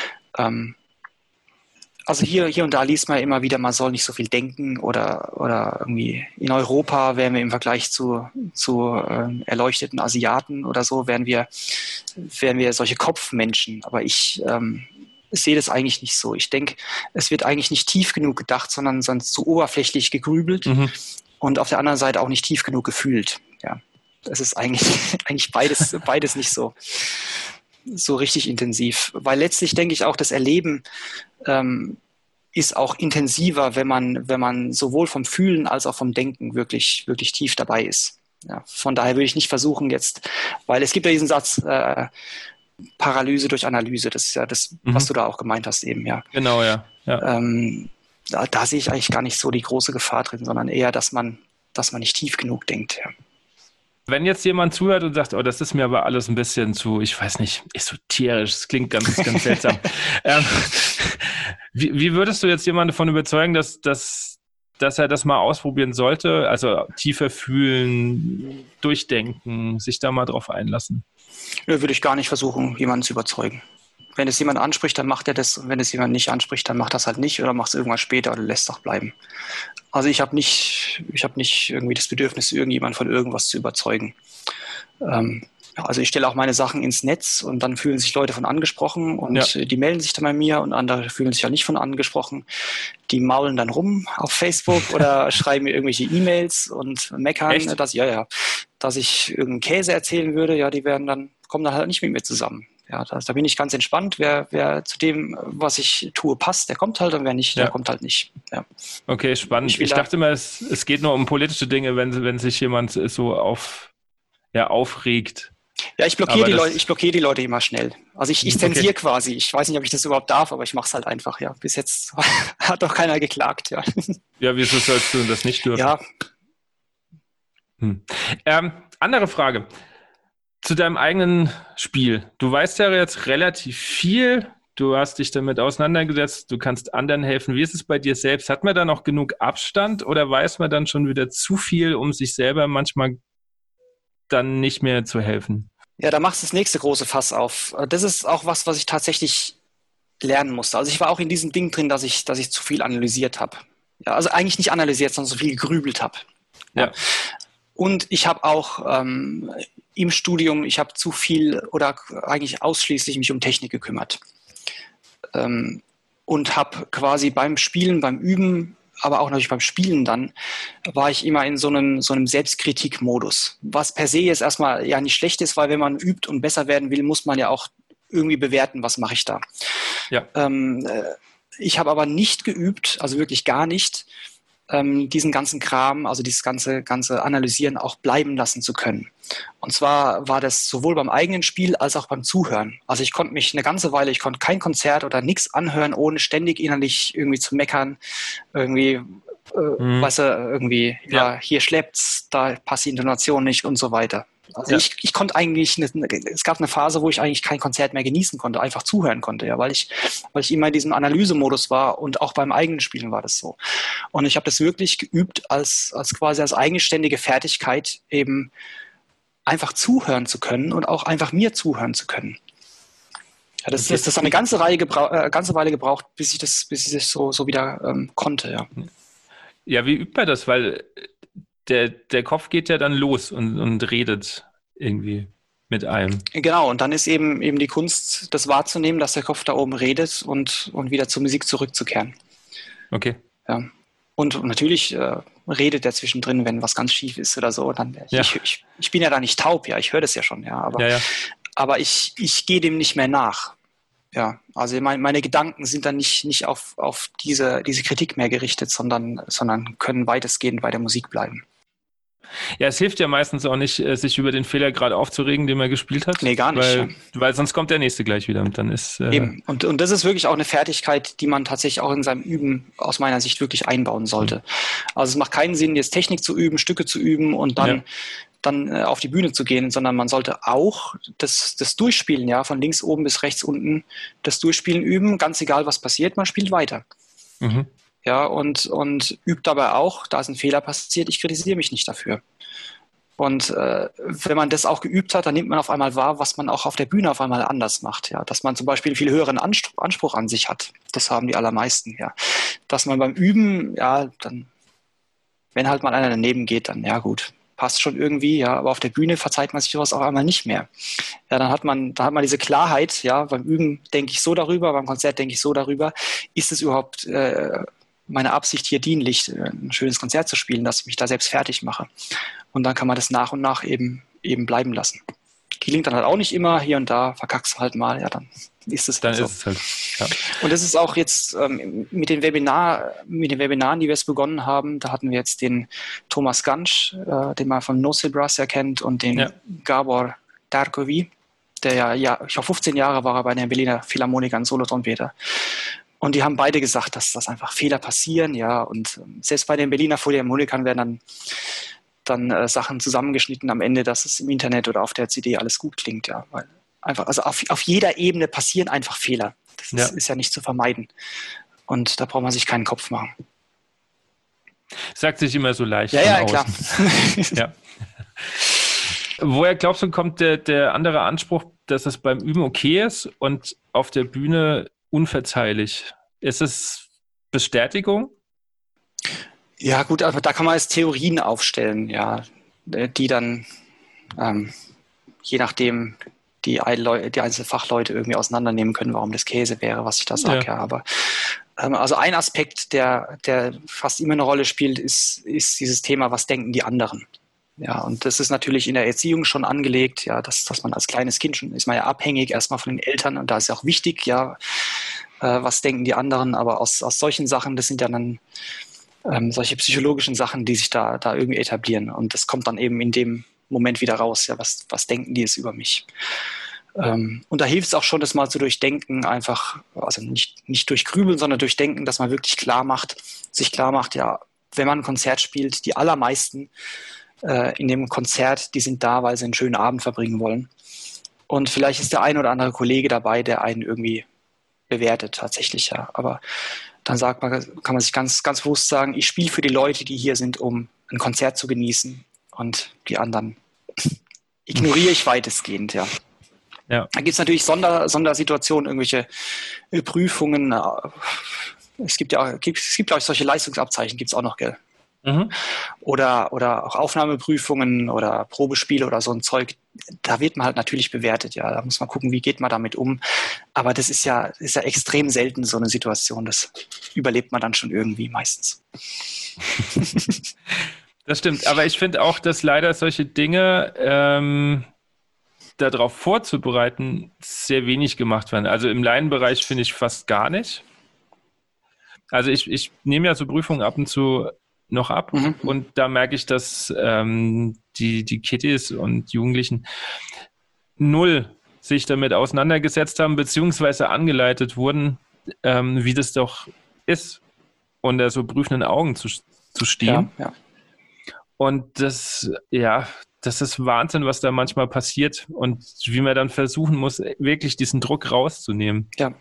Also hier und da liest man immer wieder, man soll nicht so viel denken oder irgendwie in Europa wären wir im Vergleich zu erleuchteten Asiaten oder so, wären wir solche Kopfmenschen. Aber ich sehe das eigentlich nicht so. Ich denke, es wird eigentlich nicht tief genug gedacht, sondern zu oberflächlich gegrübelt und auf der anderen Seite auch nicht tief genug gefühlt. Ja, das ist eigentlich beides nicht so richtig intensiv. Weil letztlich denke ich auch, das Erleben ist auch intensiver, wenn man sowohl vom Fühlen als auch vom Denken wirklich, wirklich tief dabei ist. Ja, von daher würde ich nicht versuchen jetzt, weil es gibt ja diesen Satz, Paralyse durch Analyse, das ist ja das, was du da auch gemeint hast eben, ja. Genau, ja. Da sehe ich eigentlich gar nicht so die große Gefahr drin, sondern eher, dass man nicht tief genug denkt, ja. Wenn jetzt jemand zuhört und sagt, oh, das ist mir aber alles ein bisschen zu, ich weiß nicht, esoterisch, das klingt ganz, ganz seltsam. Wie würdest du jetzt jemanden davon überzeugen, dass er das mal ausprobieren sollte? Also tiefer fühlen, durchdenken, sich da mal drauf einlassen? Ja, würde ich gar nicht versuchen, jemanden zu überzeugen. Wenn es jemand anspricht, dann macht er das. Und wenn es jemand nicht anspricht, dann macht er es halt nicht oder macht es irgendwann später oder lässt es auch bleiben. Also ich habe nicht irgendwie das Bedürfnis, irgendjemanden von irgendwas zu überzeugen. Also ich stelle auch meine Sachen ins Netz und dann fühlen sich Leute von angesprochen und die melden sich dann bei mir und andere fühlen sich ja nicht von angesprochen. Die maulen dann rum auf Facebook oder schreiben mir irgendwelche E-Mails und meckern, dass ich irgendeinen Käse erzählen würde. Ja, kommen dann halt nicht mit mir zusammen. Ja, da bin ich ganz entspannt. Wer zu dem, was ich tue, passt, der kommt halt und wer nicht, der kommt halt nicht. Ja. Okay, spannend. Ich dachte immer, es geht nur um politische Dinge, wenn sich jemand so aufregt. Ja, ich blockiere die Leute immer schnell. Also ich zensiere quasi. Ich weiß nicht, ob ich das überhaupt darf, aber ich mache es halt einfach, ja. Bis jetzt hat doch keiner geklagt, ja. Ja, wieso sollst du das nicht dürfen? Ja. Andere Frage. Zu deinem eigenen Spiel. Du weißt ja jetzt relativ viel. Du hast dich damit auseinandergesetzt. Du kannst anderen helfen. Wie ist es bei dir selbst? Hat man da noch genug Abstand oder weiß man dann schon wieder zu viel, um sich selber manchmal dann nicht mehr zu helfen? Ja, da machst du das nächste große Fass auf. Das ist auch was ich tatsächlich lernen musste. Also ich war auch in diesem Ding drin, dass ich zu viel analysiert habe. Ja, also eigentlich nicht analysiert, sondern so viel gegrübelt habe. Ja. Und ich habe auch im Studium, ich habe zu viel oder eigentlich ausschließlich mich um Technik gekümmert. Und habe quasi beim Spielen, beim Üben, aber auch natürlich beim Spielen dann, war ich immer in so einem Selbstkritik-Modus. Was per se jetzt erstmal ja nicht schlecht ist, weil wenn man übt und besser werden will, muss man ja auch irgendwie bewerten, was mache ich da. Ja. Ich habe aber nicht geübt, also wirklich gar nicht, diesen ganzen Kram, also dieses ganze Analysieren auch bleiben lassen zu können. Und zwar war das sowohl beim eigenen Spiel als auch beim Zuhören. Also ich konnte mich eine ganze Weile, ich konnte kein Konzert oder nichts anhören, ohne ständig innerlich irgendwie zu meckern, irgendwie, weißt du, irgendwie, ja, hier schleppt's, da passt die Intonation nicht und so weiter. Also ich konnte eigentlich, es gab eine Phase, wo ich eigentlich kein Konzert mehr genießen konnte, einfach zuhören konnte, ja, weil ich immer in diesem Analysemodus war und auch beim eigenen Spielen war das so. Und ich habe das wirklich geübt als quasi als eigenständige Fertigkeit, eben einfach zuhören zu können und auch einfach mir zuhören zu können. Ja, das hat eine ganze Weile gebraucht, bis ich das so wieder konnte, ja. Ja, wie übt man das? Weil der Kopf geht ja dann los und redet irgendwie mit einem. Genau, und dann ist eben die Kunst, das wahrzunehmen, dass der Kopf da oben redet und wieder zur Musik zurückzukehren. Okay. Ja. Und natürlich redet er zwischendrin, wenn was ganz schief ist oder so. Dann, ich bin ja da nicht taub, ja, ich höre das ja schon, ja. Aber ich gehe dem nicht mehr nach. Ja, also meine Gedanken sind dann nicht auf diese Kritik mehr gerichtet, sondern können weitestgehend bei der Musik bleiben. Ja, es hilft ja meistens auch nicht, sich über den Fehler gerade aufzuregen, den man gespielt hat. Nee, gar nicht. Weil sonst kommt der nächste gleich wieder und dann ist... Eben. Und das ist wirklich auch eine Fertigkeit, die man tatsächlich auch in seinem Üben aus meiner Sicht wirklich einbauen sollte. Also es macht keinen Sinn, jetzt Technik zu üben, Stücke zu üben und dann auf die Bühne zu gehen, sondern man sollte auch das Durchspielen, ja, von links oben bis rechts unten, das Durchspielen üben, ganz egal was passiert, man spielt weiter. Mhm. Ja, und übt dabei auch, da ist ein Fehler passiert, ich kritisiere mich nicht dafür. Und wenn man das auch geübt hat, dann nimmt man auf einmal wahr, was man auch auf der Bühne auf einmal anders macht. Ja, dass man zum Beispiel einen viel höheren Anspruch an sich hat. Das haben die allermeisten, ja. Dass man beim Üben, ja, dann, wenn halt mal einer daneben geht, dann, ja gut, passt schon irgendwie, ja, aber auf der Bühne verzeiht man sich sowas auf einmal nicht mehr. Ja, dann hat man diese Klarheit, ja, beim Üben denke ich so darüber, beim Konzert denke ich so darüber. Ist es überhaupt meine Absicht hier dienlich, ein schönes Konzert zu spielen, dass ich mich da selbst fertig mache? Und dann kann man das nach und nach eben bleiben lassen. Gelingt dann halt auch nicht immer, hier und da verkackst du halt mal, ja, dann ist es dann halt so. Ist es halt, ja. Und das ist auch jetzt mit den Webinaren, die wir jetzt begonnen haben, da hatten wir jetzt den Thomas Gansch, den man von No Seal Brass ja kennt, und den Gabor Darkovi, der ich glaube 15 Jahre war er bei den Berliner Philharmonikern Solotrompeter. Und die haben beide gesagt, dass das einfach Fehler passieren, ja, und selbst bei den Berliner Philharmonikern werden dann Sachen zusammengeschnitten am Ende, dass es im Internet oder auf der CD alles gut klingt, ja, weil einfach, also auf jeder Ebene passieren einfach Fehler. Das ist ja nicht zu vermeiden. Und da braucht man sich keinen Kopf machen. Sagt sich immer so leicht. Ja, klar. Ja. Woher glaubst du, kommt der andere Anspruch, dass es beim Üben okay ist und auf der Bühne unverzeihlich? Ist es Bestätigung? Ja, gut, aber da kann man jetzt Theorien aufstellen, ja, die dann je nachdem die einzelnen Fachleute irgendwie auseinandernehmen können, warum das Käse wäre, was ich da sage. Ja. Aber also ein Aspekt, der fast immer eine Rolle spielt, ist dieses Thema, was denken die anderen? Ja, und das ist natürlich in der Erziehung schon angelegt, ja, dass man als kleines Kind schon ist man ja abhängig erstmal von den Eltern, und da ist ja auch wichtig, ja, was denken die anderen, aber aus solchen Sachen, das sind ja dann solche psychologischen Sachen, die sich da irgendwie etablieren, und das kommt dann eben in dem Moment wieder raus, ja, was denken die jetzt über mich? Und da hilft es auch schon, das mal zu durchdenken, einfach, also nicht durchgrübeln, sondern durchdenken, dass man wirklich sich klar macht, ja, wenn man ein Konzert spielt, die allermeisten in dem Konzert, die sind da, weil sie einen schönen Abend verbringen wollen. Und vielleicht ist der ein oder andere Kollege dabei, der einen irgendwie bewertet tatsächlich, ja. Aber dann kann man sich ganz, ganz bewusst sagen, ich spiele für die Leute, die hier sind, um ein Konzert zu genießen, und die anderen ignoriere ich weitestgehend, ja. Ja. Da gibt es natürlich Sondersituationen, irgendwelche Prüfungen. Es gibt, glaube ich, solche Leistungsabzeichen gibt es auch noch, gell? Mhm. Oder auch Aufnahmeprüfungen oder Probespiele oder so ein Zeug. Da wird man halt natürlich bewertet, ja. Da muss man gucken, wie geht man damit um. Aber das ist ja extrem selten, so eine Situation. Das überlebt man dann schon irgendwie meistens. Das stimmt, aber ich finde auch, dass leider solche Dinge darauf vorzubereiten sehr wenig gemacht werden. Also im Laienbereich finde ich fast gar nicht. Also ich nehme ja so Prüfungen ab und zu noch ab und da merke ich, dass die Kiddies und Jugendlichen null sich damit auseinandergesetzt haben, beziehungsweise angeleitet wurden, wie das doch ist, unter so prüfenden Augen zu stehen. Ja. Und das ist Wahnsinn, was da manchmal passiert und wie man dann versuchen muss, wirklich diesen Druck rauszunehmen. Ja.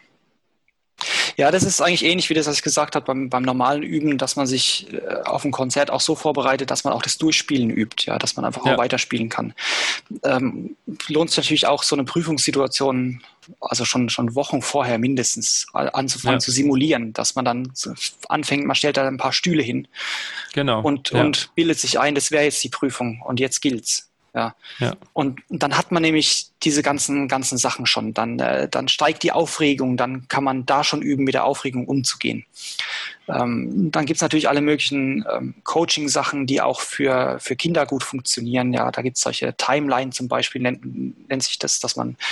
Ja, das ist eigentlich ähnlich wie das, was ich gesagt habe beim normalen Üben, dass man sich auf ein Konzert auch so vorbereitet, dass man auch das Durchspielen übt, ja, dass man einfach auch weiterspielen kann. Lohnt sich natürlich auch so eine Prüfungssituation, also schon Wochen vorher mindestens anzufangen zu simulieren, dass man dann anfängt, man stellt da ein paar Stühle hin und bildet sich ein, das wäre jetzt die Prüfung und jetzt gilt's. Ja. Und dann hat man nämlich diese ganzen Sachen schon. Dann steigt die Aufregung, dann kann man da schon üben, mit der Aufregung umzugehen. Dann gibt's natürlich alle möglichen Coaching-Sachen, die auch für Kinder gut funktionieren. Ja, da gibt's solche Timeline zum Beispiel, nennt sich das, dass man,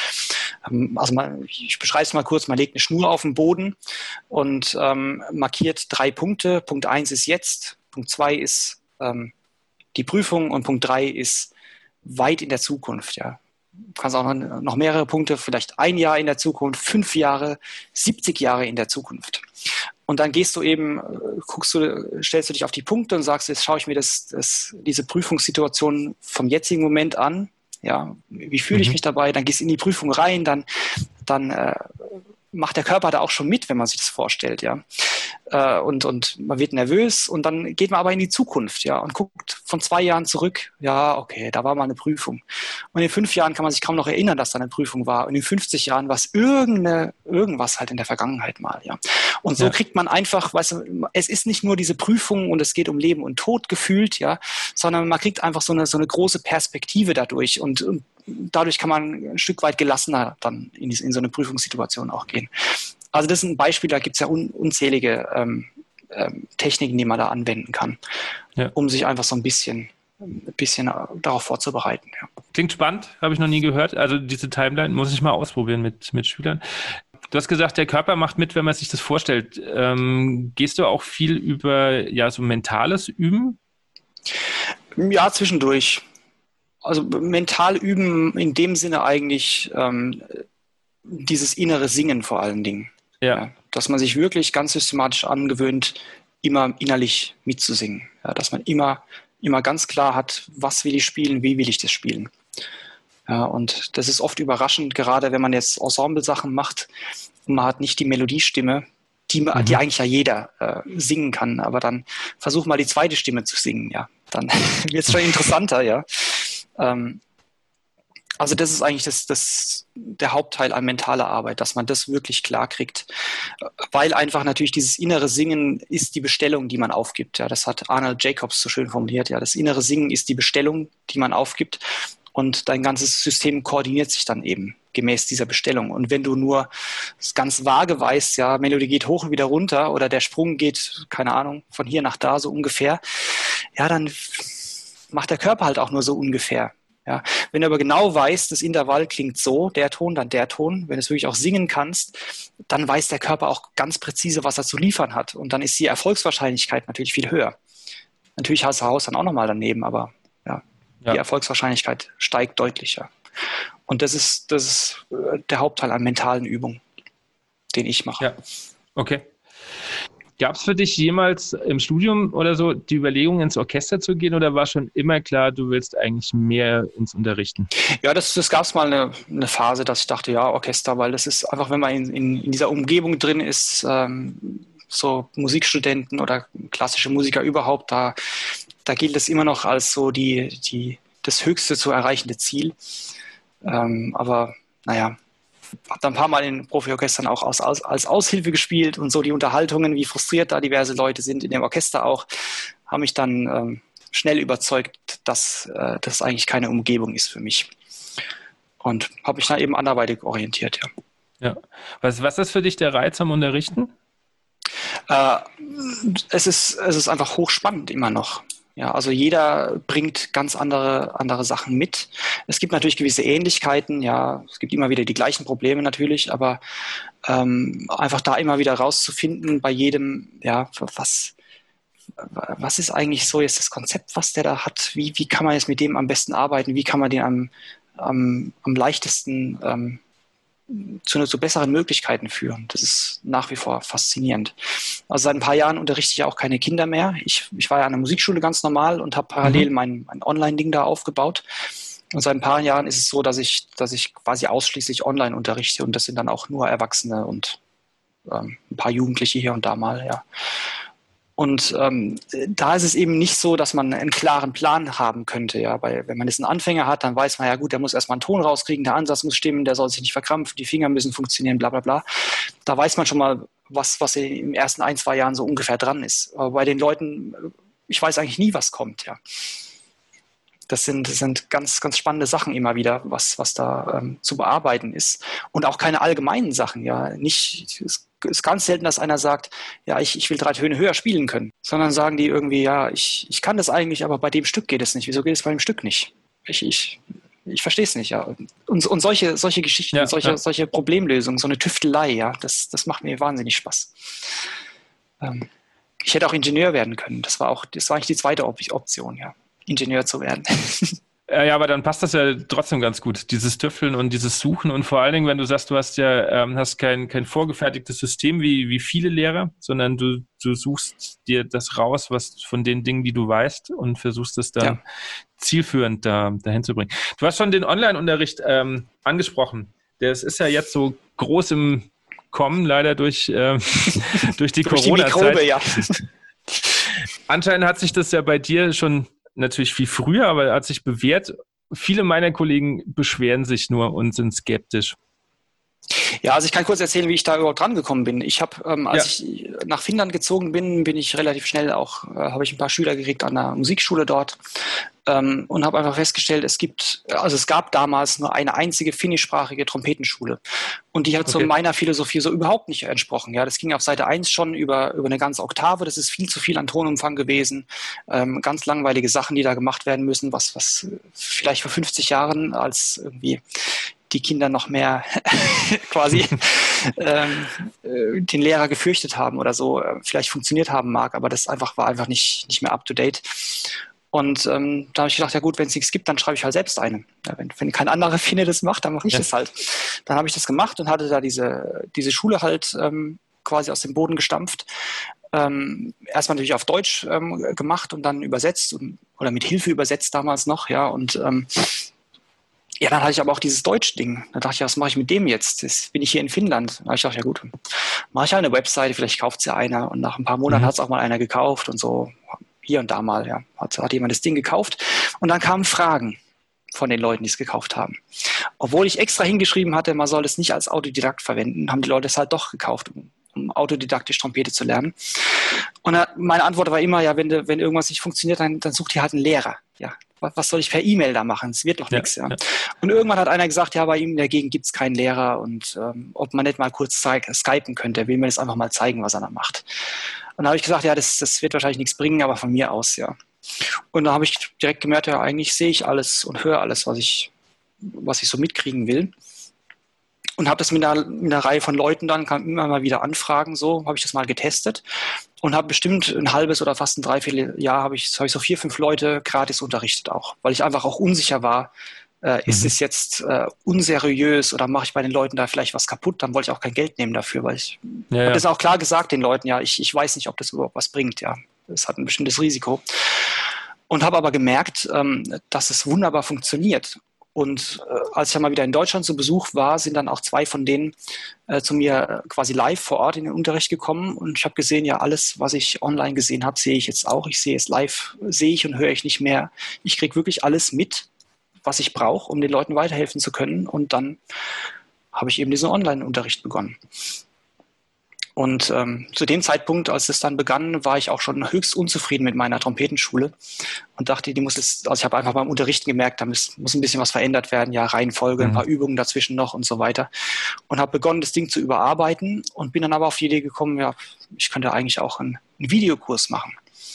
ich beschreibe es mal kurz, man legt eine Schnur auf den Boden und markiert 3 Punkte. Punkt 1 ist jetzt, Punkt 2 ist die Prüfung und Punkt 3 ist weit in der Zukunft, ja. Du kannst auch noch mehrere Punkte, vielleicht 1 Jahr in der Zukunft, 5 Jahre, 70 Jahre in der Zukunft. Und dann gehst du eben, stellst du dich auf die Punkte und sagst, jetzt schaue ich mir diese Prüfungssituation vom jetzigen Moment an. Ja, wie fühle ich mich dabei? Dann gehst du in die Prüfung rein, dann macht der Körper da auch schon mit, wenn man sich das vorstellt, ja. Und man wird nervös und dann geht man aber in die Zukunft, ja, und guckt von 2 Jahren zurück, ja, okay, da war mal eine Prüfung. Und in 5 Jahren kann man sich kaum noch erinnern, dass da eine Prüfung war. Und in 50 Jahren war es irgendwas halt in der Vergangenheit mal, ja. Und so kriegt man einfach, weißt du, es ist nicht nur diese Prüfung und es geht um Leben und Tod gefühlt, ja, sondern man kriegt einfach so eine große Perspektive dadurch und dadurch kann man ein Stück weit gelassener dann in so eine Prüfungssituation auch gehen. Also das ist ein Beispiel, da gibt es ja unzählige Techniken, die man da anwenden kann, um sich einfach so ein bisschen darauf vorzubereiten. Ja. Klingt spannend, habe ich noch nie gehört. Also diese Timeline muss ich mal ausprobieren mit Schülern. Du hast gesagt, der Körper macht mit, wenn man sich das vorstellt. Gehst du auch viel über so mentales Üben? Ja, zwischendurch. Also mental üben in dem Sinne eigentlich dieses innere Singen vor allen Dingen. Ja, dass man sich wirklich ganz systematisch angewöhnt, immer innerlich mitzusingen. Ja, dass man immer ganz klar hat, was will ich spielen, wie will ich das spielen. Ja, und das ist oft überraschend, gerade wenn man jetzt Ensemble-Sachen macht und man hat nicht die Melodiestimme, die eigentlich ja jeder singen kann, aber dann versuch mal die zweite Stimme zu singen, ja. Dann wird es schon interessanter, ja. Also das ist eigentlich der Hauptteil an mentaler Arbeit, dass man das wirklich klar kriegt, weil einfach natürlich dieses innere Singen ist die Bestellung, die man aufgibt. Ja, das hat Arnold Jacobs so schön formuliert. Ja, das innere Singen ist die Bestellung, die man aufgibt und dein ganzes System koordiniert sich dann eben gemäß dieser Bestellung. Und wenn du nur ganz vage weißt, ja, Melodie geht hoch und wieder runter oder der Sprung geht, keine Ahnung, von hier nach da so ungefähr, ja, dann macht der Körper halt auch nur so ungefähr. Ja, wenn du aber genau weißt, das Intervall klingt so, der Ton, dann der Ton, wenn du es wirklich auch singen kannst, dann weiß der Körper auch ganz präzise, was er zu liefern hat. Und dann ist die Erfolgswahrscheinlichkeit natürlich viel höher. Natürlich hast du Haus dann auch nochmal daneben, aber die Erfolgswahrscheinlichkeit steigt deutlicher. Und das ist der Hauptteil an mentalen Übungen, den ich mache. Ja, okay. Gab es für dich jemals im Studium oder so die Überlegung, ins Orchester zu gehen oder war schon immer klar, du willst eigentlich mehr ins Unterrichten? Ja, das gab es mal eine Phase, dass ich dachte, ja, Orchester, weil das ist einfach, wenn man in dieser Umgebung drin ist, so Musikstudenten oder klassische Musiker überhaupt, da gilt es immer noch als so das höchste zu erreichende Ziel. Aber naja, habe dann ein paar Mal in Profiorchestern auch als Aushilfe gespielt und so die Unterhaltungen, wie frustriert da diverse Leute sind in dem Orchester auch, haben mich dann schnell überzeugt, dass das eigentlich keine Umgebung ist für mich. Und habe mich dann eben anderweitig orientiert, ja. Was ist für dich der Reiz am Unterrichten? Es ist einfach hochspannend immer noch. Ja, also jeder bringt ganz andere Sachen mit. Es gibt natürlich gewisse Ähnlichkeiten, ja, es gibt immer wieder die gleichen Probleme natürlich, aber einfach da immer wieder rauszufinden bei jedem, ja, was ist eigentlich so jetzt das Konzept, was der da hat? Wie kann man jetzt mit dem am besten arbeiten? Wie kann man den am leichtesten zu besseren Möglichkeiten führen? Das ist nach wie vor faszinierend. Also seit ein paar Jahren unterrichte ich auch keine Kinder mehr. Ich war ja an der Musikschule ganz normal und habe parallel mein Online-Ding da aufgebaut. Und seit ein paar Jahren ist es so, dass ich quasi ausschließlich online unterrichte und das sind dann auch nur Erwachsene und ein paar Jugendliche hier und da mal, ja. Und da ist es eben nicht so, dass man einen klaren Plan haben könnte. Ja, weil wenn man jetzt einen Anfänger hat, dann weiß man ja gut, der muss erstmal einen Ton rauskriegen, der Ansatz muss stimmen, der soll sich nicht verkrampfen, die Finger müssen funktionieren, bla bla bla. Da weiß man schon mal, was in den ersten 1-2 Jahren so ungefähr dran ist. Aber bei den Leuten, ich weiß eigentlich nie, was kommt. Ja, das sind ganz, ganz spannende Sachen immer wieder, was da zu bearbeiten ist. Und auch keine allgemeinen Sachen. Ja, nicht ist ganz selten, dass einer sagt, ja, ich will 3 Töne höher spielen können, sondern sagen die irgendwie, ja, ich kann das eigentlich, aber bei dem Stück geht es nicht. Wieso geht es bei dem Stück nicht? Ich verstehe es nicht, ja. Und solche Geschichten, solche Problemlösungen, so eine Tüftelei, ja, das macht mir wahnsinnig Spaß. Ich hätte auch Ingenieur werden können. Das war eigentlich die zweite Option, ja, Ingenieur zu werden. Ja, aber dann passt das ja trotzdem ganz gut, dieses Tüfteln und dieses Suchen und vor allen Dingen, wenn du sagst, du hast ja hast kein vorgefertigtes System wie viele Lehrer, sondern du suchst dir das raus, was von den Dingen, die du weißt und versuchst es dann zielführend dahin zu bringen. Du hast schon den Online-Unterricht angesprochen. Das ist ja jetzt so groß im Kommen, leider durch die Corona-Zeit. Mikrobe, ja. Anscheinend hat sich das ja bei dir schon natürlich viel früher, aber hat sich bewährt. Viele meiner Kollegen beschweren sich nur und sind skeptisch. Ja, also ich kann kurz erzählen, wie ich da überhaupt rangekommen bin. Ich habe, als ich nach Finnland gezogen bin ich relativ schnell auch, habe ich ein paar Schüler gekriegt an der Musikschule dort und habe einfach festgestellt, es gab damals nur eine einzige finnischsprachige Trompetenschule und die hat so meiner Philosophie so überhaupt nicht entsprochen. Ja, das ging auf Seite 1 schon über eine ganze Oktave, das ist viel zu viel an Tonumfang gewesen, ganz langweilige Sachen, die da gemacht werden müssen, was vielleicht vor 50 Jahren als irgendwie die Kinder noch mehr quasi den Lehrer gefürchtet haben oder so, vielleicht funktioniert haben mag, aber das war einfach nicht mehr up to date. Und da habe ich gedacht, ja gut, wenn es nichts gibt, dann schreibe ich halt selbst eine. Ja, wenn kein anderer Finne das macht, dann mache ich das halt. Dann habe ich das gemacht und hatte da diese Schule halt quasi aus dem Boden gestampft. Erstmal natürlich auf Deutsch gemacht und dann übersetzt oder mit Hilfe übersetzt damals noch, ja, und ja, dann hatte ich aber auch dieses Deutsch-Ding. Da dachte ich, was mache ich mit dem jetzt? Jetzt bin ich hier in Finnland. Da habe ich gedacht, ja gut, mache ich halt eine Webseite, vielleicht kauft es ja einer. Und nach ein paar Monaten hat es auch mal einer gekauft und so hier und da mal, ja, hat jemand das Ding gekauft. Und dann kamen Fragen von den Leuten, die es gekauft haben. Obwohl ich extra hingeschrieben hatte, man soll es nicht als Autodidakt verwenden, haben die Leute es halt doch gekauft, um autodidaktisch Trompete zu lernen. Und meine Antwort war immer, ja, wenn irgendwas nicht funktioniert, dann sucht ihr halt einen Lehrer. Ja, was soll ich per E-Mail da machen? Es wird doch nichts. Ja. Und irgendwann hat einer gesagt, ja, bei ihm in der Gegend gibt es keinen Lehrer und ob man nicht mal kurz skypen könnte, er will mir das einfach mal zeigen, was er da macht. Und da habe ich gesagt, ja, das wird wahrscheinlich nichts bringen, aber von mir aus, ja. Und da habe ich direkt gemerkt, ja, eigentlich sehe ich alles und höre alles, was ich so mitkriegen will. Und habe das mit einer Reihe von Leuten dann, kam immer mal wieder Anfragen, so habe ich das mal getestet und habe bestimmt ein halbes oder fast ein Dreivierteljahr habe ich so 4, 5 Leute gratis unterrichtet auch, weil ich einfach auch unsicher war, ist es jetzt unseriös oder mache ich bei den Leuten da vielleicht was kaputt, dann wollte ich auch kein Geld nehmen dafür, weil ich habe das auch klar gesagt den Leuten, ja, ich weiß nicht, ob das überhaupt was bringt, ja, es hat ein bestimmtes Risiko und habe aber gemerkt, dass es wunderbar funktioniert. Und als ich dann mal wieder in Deutschland zu Besuch war, sind dann auch 2 von denen zu mir quasi live vor Ort in den Unterricht gekommen. Und ich habe gesehen, ja, alles, was ich online gesehen habe, sehe ich jetzt auch. Ich sehe es live, sehe ich und höre ich nicht mehr. Ich kriege wirklich alles mit, was ich brauche, um den Leuten weiterhelfen zu können. Und dann habe ich eben diesen Online-Unterricht begonnen. Und zu dem Zeitpunkt, als es dann begann, war ich auch schon höchst unzufrieden mit meiner Trompetenschule und dachte, ich habe einfach beim Unterrichten gemerkt, da muss ein bisschen was verändert werden, ja, Reihenfolge, ein paar Übungen dazwischen noch und so weiter. Und habe begonnen, das Ding zu überarbeiten und bin dann aber auf die Idee gekommen, ja, ich könnte eigentlich auch einen Videokurs machen.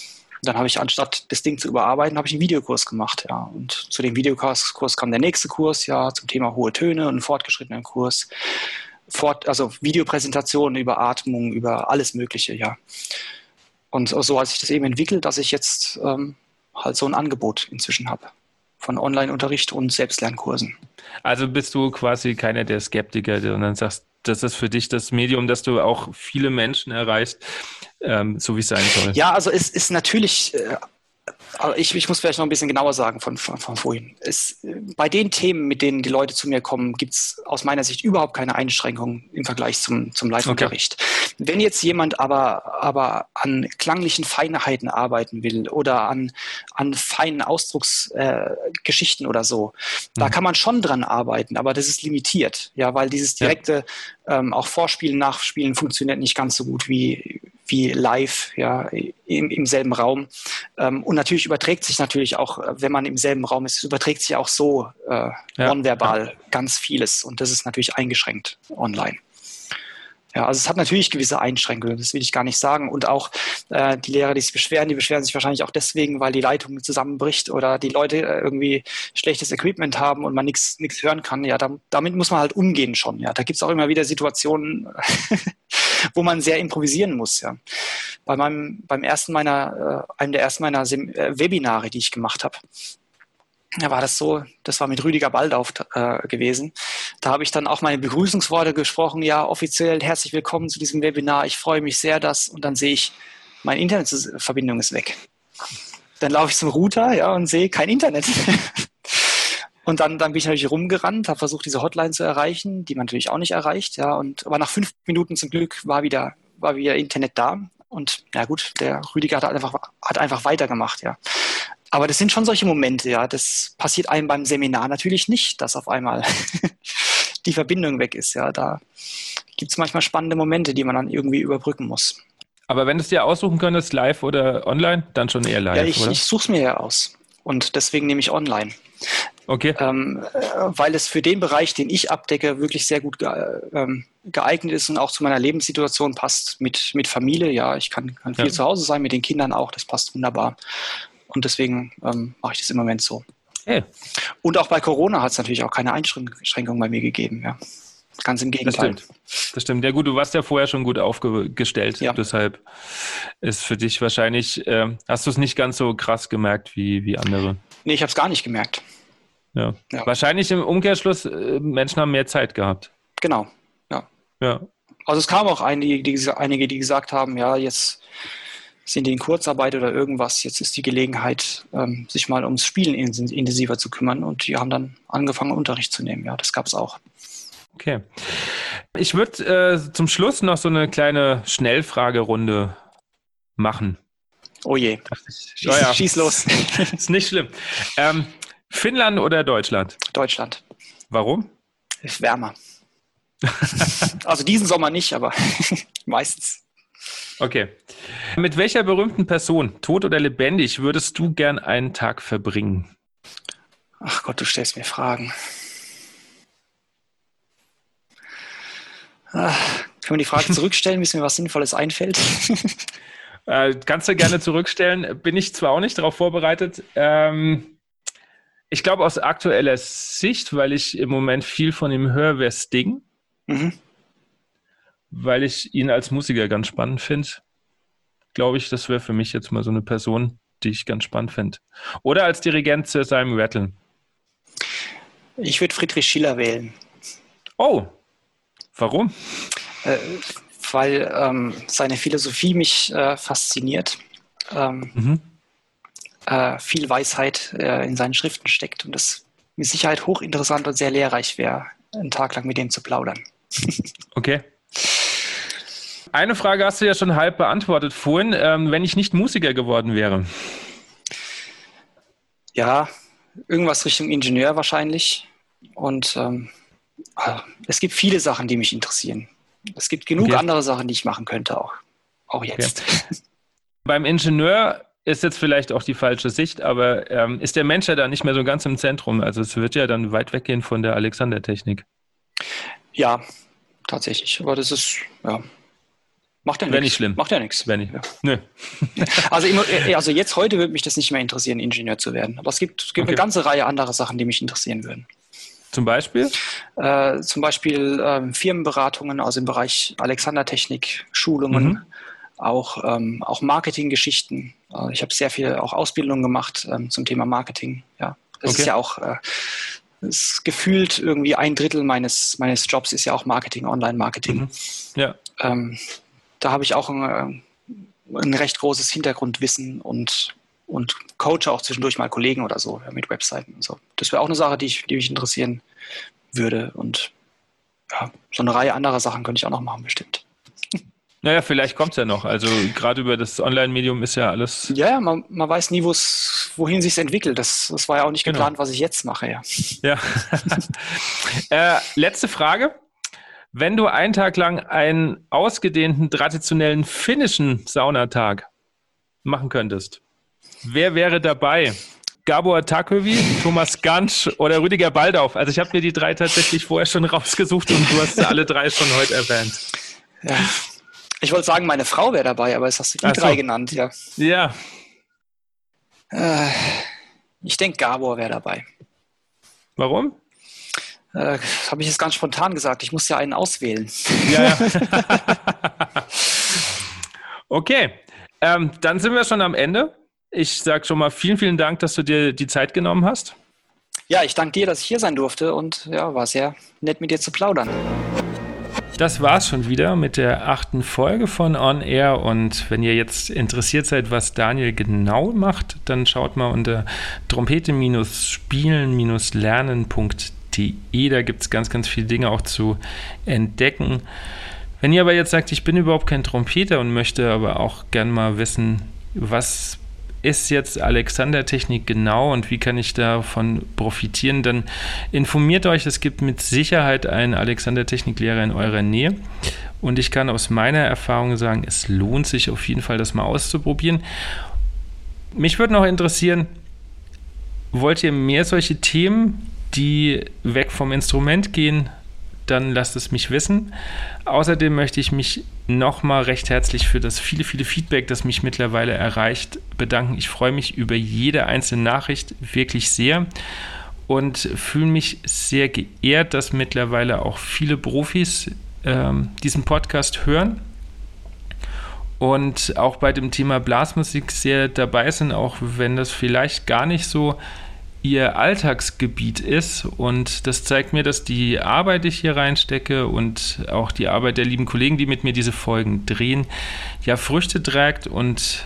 Dann habe ich, anstatt das Ding zu überarbeiten, habe ich einen Videokurs gemacht, ja. Und zu dem Videokurs kam der nächste Kurs, ja, zum Thema hohe Töne und einen fortgeschrittenen Kurs. Also Videopräsentationen über Atmung, über alles Mögliche, ja. Und so hat sich das eben entwickelt, dass ich jetzt halt so ein Angebot inzwischen habe von Online-Unterricht und Selbstlernkursen. Also bist du quasi keiner der Skeptiker, der und dann sagst, das ist für dich das Medium, dass du auch viele Menschen erreichst, so wie es sein soll. Ja, also es ist natürlich, aber ich muss vielleicht noch ein bisschen genauer sagen von vorhin. Bei den Themen, mit denen die Leute zu mir kommen, gibt es aus meiner Sicht überhaupt keine Einschränkungen im Vergleich zum Live-Unterricht. Okay. Wenn jetzt jemand aber an klanglichen Feinheiten arbeiten will oder an feinen Ausdrucksgeschichten oder so, da kann man schon dran arbeiten, aber das ist limitiert, ja, weil dieses direkte auch Vorspielen, Nachspielen funktioniert nicht ganz so gut wie live, ja, im selben Raum. Und natürlich überträgt sich auch, wenn man im selben Raum ist, überträgt sich auch so nonverbal ganz vieles. Und das ist natürlich eingeschränkt online. Ja, also es hat natürlich gewisse Einschränkungen, das will ich gar nicht sagen. Und auch die Lehrer, die beschweren sich wahrscheinlich auch deswegen, weil die Leitung zusammenbricht oder die Leute irgendwie schlechtes Equipment haben und man nichts hören kann. Ja, damit muss man halt umgehen schon. Ja, da gibt es auch immer wieder Situationen, wo man sehr improvisieren muss. Ja, einem der ersten meiner Webinare, die ich gemacht habe. Da war das so, das war mit Rüdiger Baldauf gewesen. Da habe ich dann auch meine Begrüßungsworte gesprochen. Ja, offiziell herzlich willkommen zu diesem Webinar. Ich freue mich sehr, und dann sehe ich, meine Internetverbindung ist weg. Dann laufe ich zum Router, ja, und sehe kein Internet. Und dann bin ich natürlich rumgerannt, habe versucht, diese Hotline zu erreichen, die man natürlich auch nicht erreicht, ja. Aber nach 5 Minuten zum Glück war wieder Internet da. Und ja gut, der Rüdiger hat einfach weitergemacht, ja. Aber das sind schon solche Momente, ja. Das passiert einem beim Seminar natürlich nicht, dass auf einmal die Verbindung weg ist, ja. Da gibt es manchmal spannende Momente, die man dann irgendwie überbrücken muss. Aber wenn du es dir aussuchen könntest, live oder online, dann schon eher live, ja, oder? Ich suche es mir ja aus. Und deswegen nehme ich online. Okay. Weil es für den Bereich, den ich abdecke, wirklich sehr gut geeignet ist und auch zu meiner Lebenssituation passt mit Familie. Ja, ich kann viel zu Hause sein, mit den Kindern auch. Das passt wunderbar. Und deswegen mache ich das im Moment so. Hey. Und auch bei Corona hat es natürlich auch keine Einschränkungen bei mir gegeben. Ja. Ganz im Gegenteil. Das stimmt. Ja gut, du warst ja vorher schon gut aufgestellt. Ja. Deshalb ist für dich wahrscheinlich, hast du es nicht ganz so krass gemerkt wie andere. Nee, ich habe es gar nicht gemerkt. Ja. Wahrscheinlich im Umkehrschluss, Menschen haben mehr Zeit gehabt. Genau, ja. Also es kamen auch einige, die gesagt haben, ja, jetzt sind die in Kurzarbeit oder irgendwas, jetzt ist die Gelegenheit, sich mal ums Spielen intensiver zu kümmern, und die haben dann angefangen, Unterricht zu nehmen. Ja, das gab es auch. Okay. Ich würde zum Schluss noch so eine kleine Schnellfragerunde machen. Oh je. Schieß los. Ist nicht schlimm. Finnland oder Deutschland? Deutschland. Warum? Ist wärmer. Also diesen Sommer nicht, aber meistens. Okay. Mit welcher berühmten Person, tot oder lebendig, würdest du gern einen Tag verbringen? Ach Gott, du stellst mir Fragen. Können wir die Frage zurückstellen, bis mir was Sinnvolles einfällt? Kannst du gerne zurückstellen. Bin ich zwar auch nicht darauf vorbereitet. Ich glaube aus aktueller Sicht, weil ich im Moment viel von ihm höre, wäre Sting. Mhm. Weil ich ihn als Musiker ganz spannend finde. Glaube ich, das wäre für mich jetzt mal so eine Person, die ich ganz spannend finde. Oder als Dirigent Sir Simon Rattle. Ich würde Friedrich Schiller wählen. Oh, warum? Weil seine Philosophie mich fasziniert. Viel Weisheit in seinen Schriften steckt und es mit Sicherheit hochinteressant und sehr lehrreich wäre, einen Tag lang mit dem zu plaudern. Okay. Eine Frage hast du ja schon halb beantwortet vorhin, wenn ich nicht Musiker geworden wäre. Ja, irgendwas Richtung Ingenieur wahrscheinlich. Und es gibt viele Sachen, die mich interessieren. Es gibt genug andere Sachen, die ich machen könnte, auch jetzt. Okay. Beim Ingenieur ist jetzt vielleicht auch die falsche Sicht, aber ist der Mensch ja da nicht mehr so ganz im Zentrum? Also es wird ja dann weit weggehen von der Alexander-Technik. Ja, tatsächlich. Aber das ist, ja. Macht ja nichts. Wäre nicht schlimm. Macht ja nichts. Wäre nicht. Ja. Nö. Also jetzt heute würde mich das nicht mehr interessieren, Ingenieur zu werden. Aber es gibt eine ganze Reihe anderer Sachen, die mich interessieren würden. Zum Beispiel? Zum Beispiel Firmenberatungen, also im Bereich Alexander-Technik, Schulungen, auch Marketinggeschichten. Ich habe sehr viel auch Ausbildung gemacht zum Thema Marketing. Ja, das ist ja auch ist gefühlt irgendwie 1/3 meines Jobs ist ja auch Marketing, Online-Marketing. Ja. Da habe ich auch ein recht großes Hintergrundwissen und coache auch zwischendurch mal Kollegen oder so mit Webseiten und so. Das wäre auch eine Sache, die mich interessieren würde. Und ja, so eine Reihe anderer Sachen könnte ich auch noch machen, bestimmt. Naja, vielleicht kommt es ja noch. Also gerade über das Online-Medium ist ja alles... Ja, man weiß nie, wohin sich es entwickelt. Das war ja auch nicht geplant, was ich jetzt mache. Ja. Letzte Frage. Wenn du einen Tag lang einen ausgedehnten, traditionellen finnischen Saunatag machen könntest, wer wäre dabei? Gabor Takövy, Thomas Gansch oder Rüdiger Baldauf? Also ich habe mir die 3 tatsächlich vorher schon rausgesucht und du hast alle 3 schon heute erwähnt. Ja. Ich wollte sagen, meine Frau wäre dabei, aber jetzt hast du die 3 genannt. Ja. Ich denke, Gabor wäre dabei. Warum? Habe ich jetzt ganz spontan gesagt. Ich muss ja einen auswählen. Ja. Okay, dann sind wir schon am Ende. Ich sage schon mal vielen, vielen Dank, dass du dir die Zeit genommen hast. Ja, ich danke dir, dass ich hier sein durfte und ja, war sehr nett mit dir zu plaudern. Das war's schon wieder mit der 8. Folge von On Air und wenn ihr jetzt interessiert seid, was Daniel genau macht, dann schaut mal unter trompete-spielen-lernen.de, da gibt es ganz, ganz viele Dinge auch zu entdecken. Wenn ihr aber jetzt sagt, ich bin überhaupt kein Trompeter und möchte aber auch gern mal wissen, was ist jetzt Alexander-Technik genau und wie kann ich davon profitieren, dann informiert euch, es gibt mit Sicherheit einen Alexander-Technik-Lehrer in eurer Nähe und ich kann aus meiner Erfahrung sagen, es lohnt sich auf jeden Fall, das mal auszuprobieren. Mich würde noch interessieren, wollt ihr mehr solche Themen, die weg vom Instrument gehen, dann lasst es mich wissen. Außerdem möchte ich mich nochmal recht herzlich für das viele, viele Feedback, das mich mittlerweile erreicht, bedanken. Ich freue mich über jede einzelne Nachricht wirklich sehr und fühle mich sehr geehrt, dass mittlerweile auch viele Profis diesen Podcast hören und auch bei dem Thema Blasmusik sehr dabei sind, auch wenn das vielleicht gar nicht so ihr Alltagsgebiet ist und das zeigt mir, dass die Arbeit, die ich hier reinstecke und auch die Arbeit der lieben Kollegen, die mit mir diese Folgen drehen, ja Früchte trägt und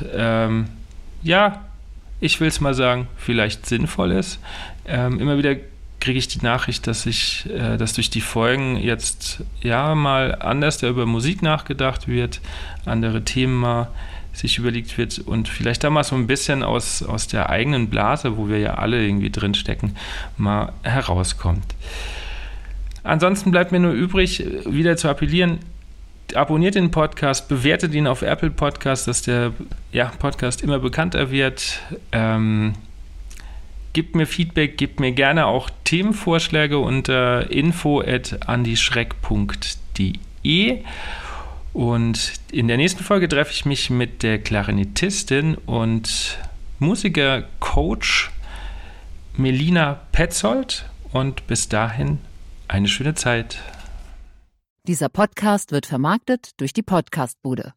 ich will es mal sagen, vielleicht sinnvoll ist. Immer wieder kriege ich die Nachricht, dass durch die Folgen jetzt mal anders über Musik nachgedacht wird, andere Themen mal sich überlegt wird und vielleicht da mal so ein bisschen aus der eigenen Blase, wo wir ja alle irgendwie drin stecken, mal herauskommt. Ansonsten bleibt mir nur übrig, wieder zu appellieren, abonniert den Podcast, bewertet ihn auf Apple Podcast, dass der Podcast immer bekannter wird. Gebt mir Feedback, gebt mir gerne auch Themenvorschläge unter info@andischreck.de. Und in der nächsten Folge treffe ich mich mit der Klarinettistin und Musiker-Coach Melina Petzold und bis dahin eine schöne Zeit. Dieser Podcast wird vermarktet durch die Podcastbude.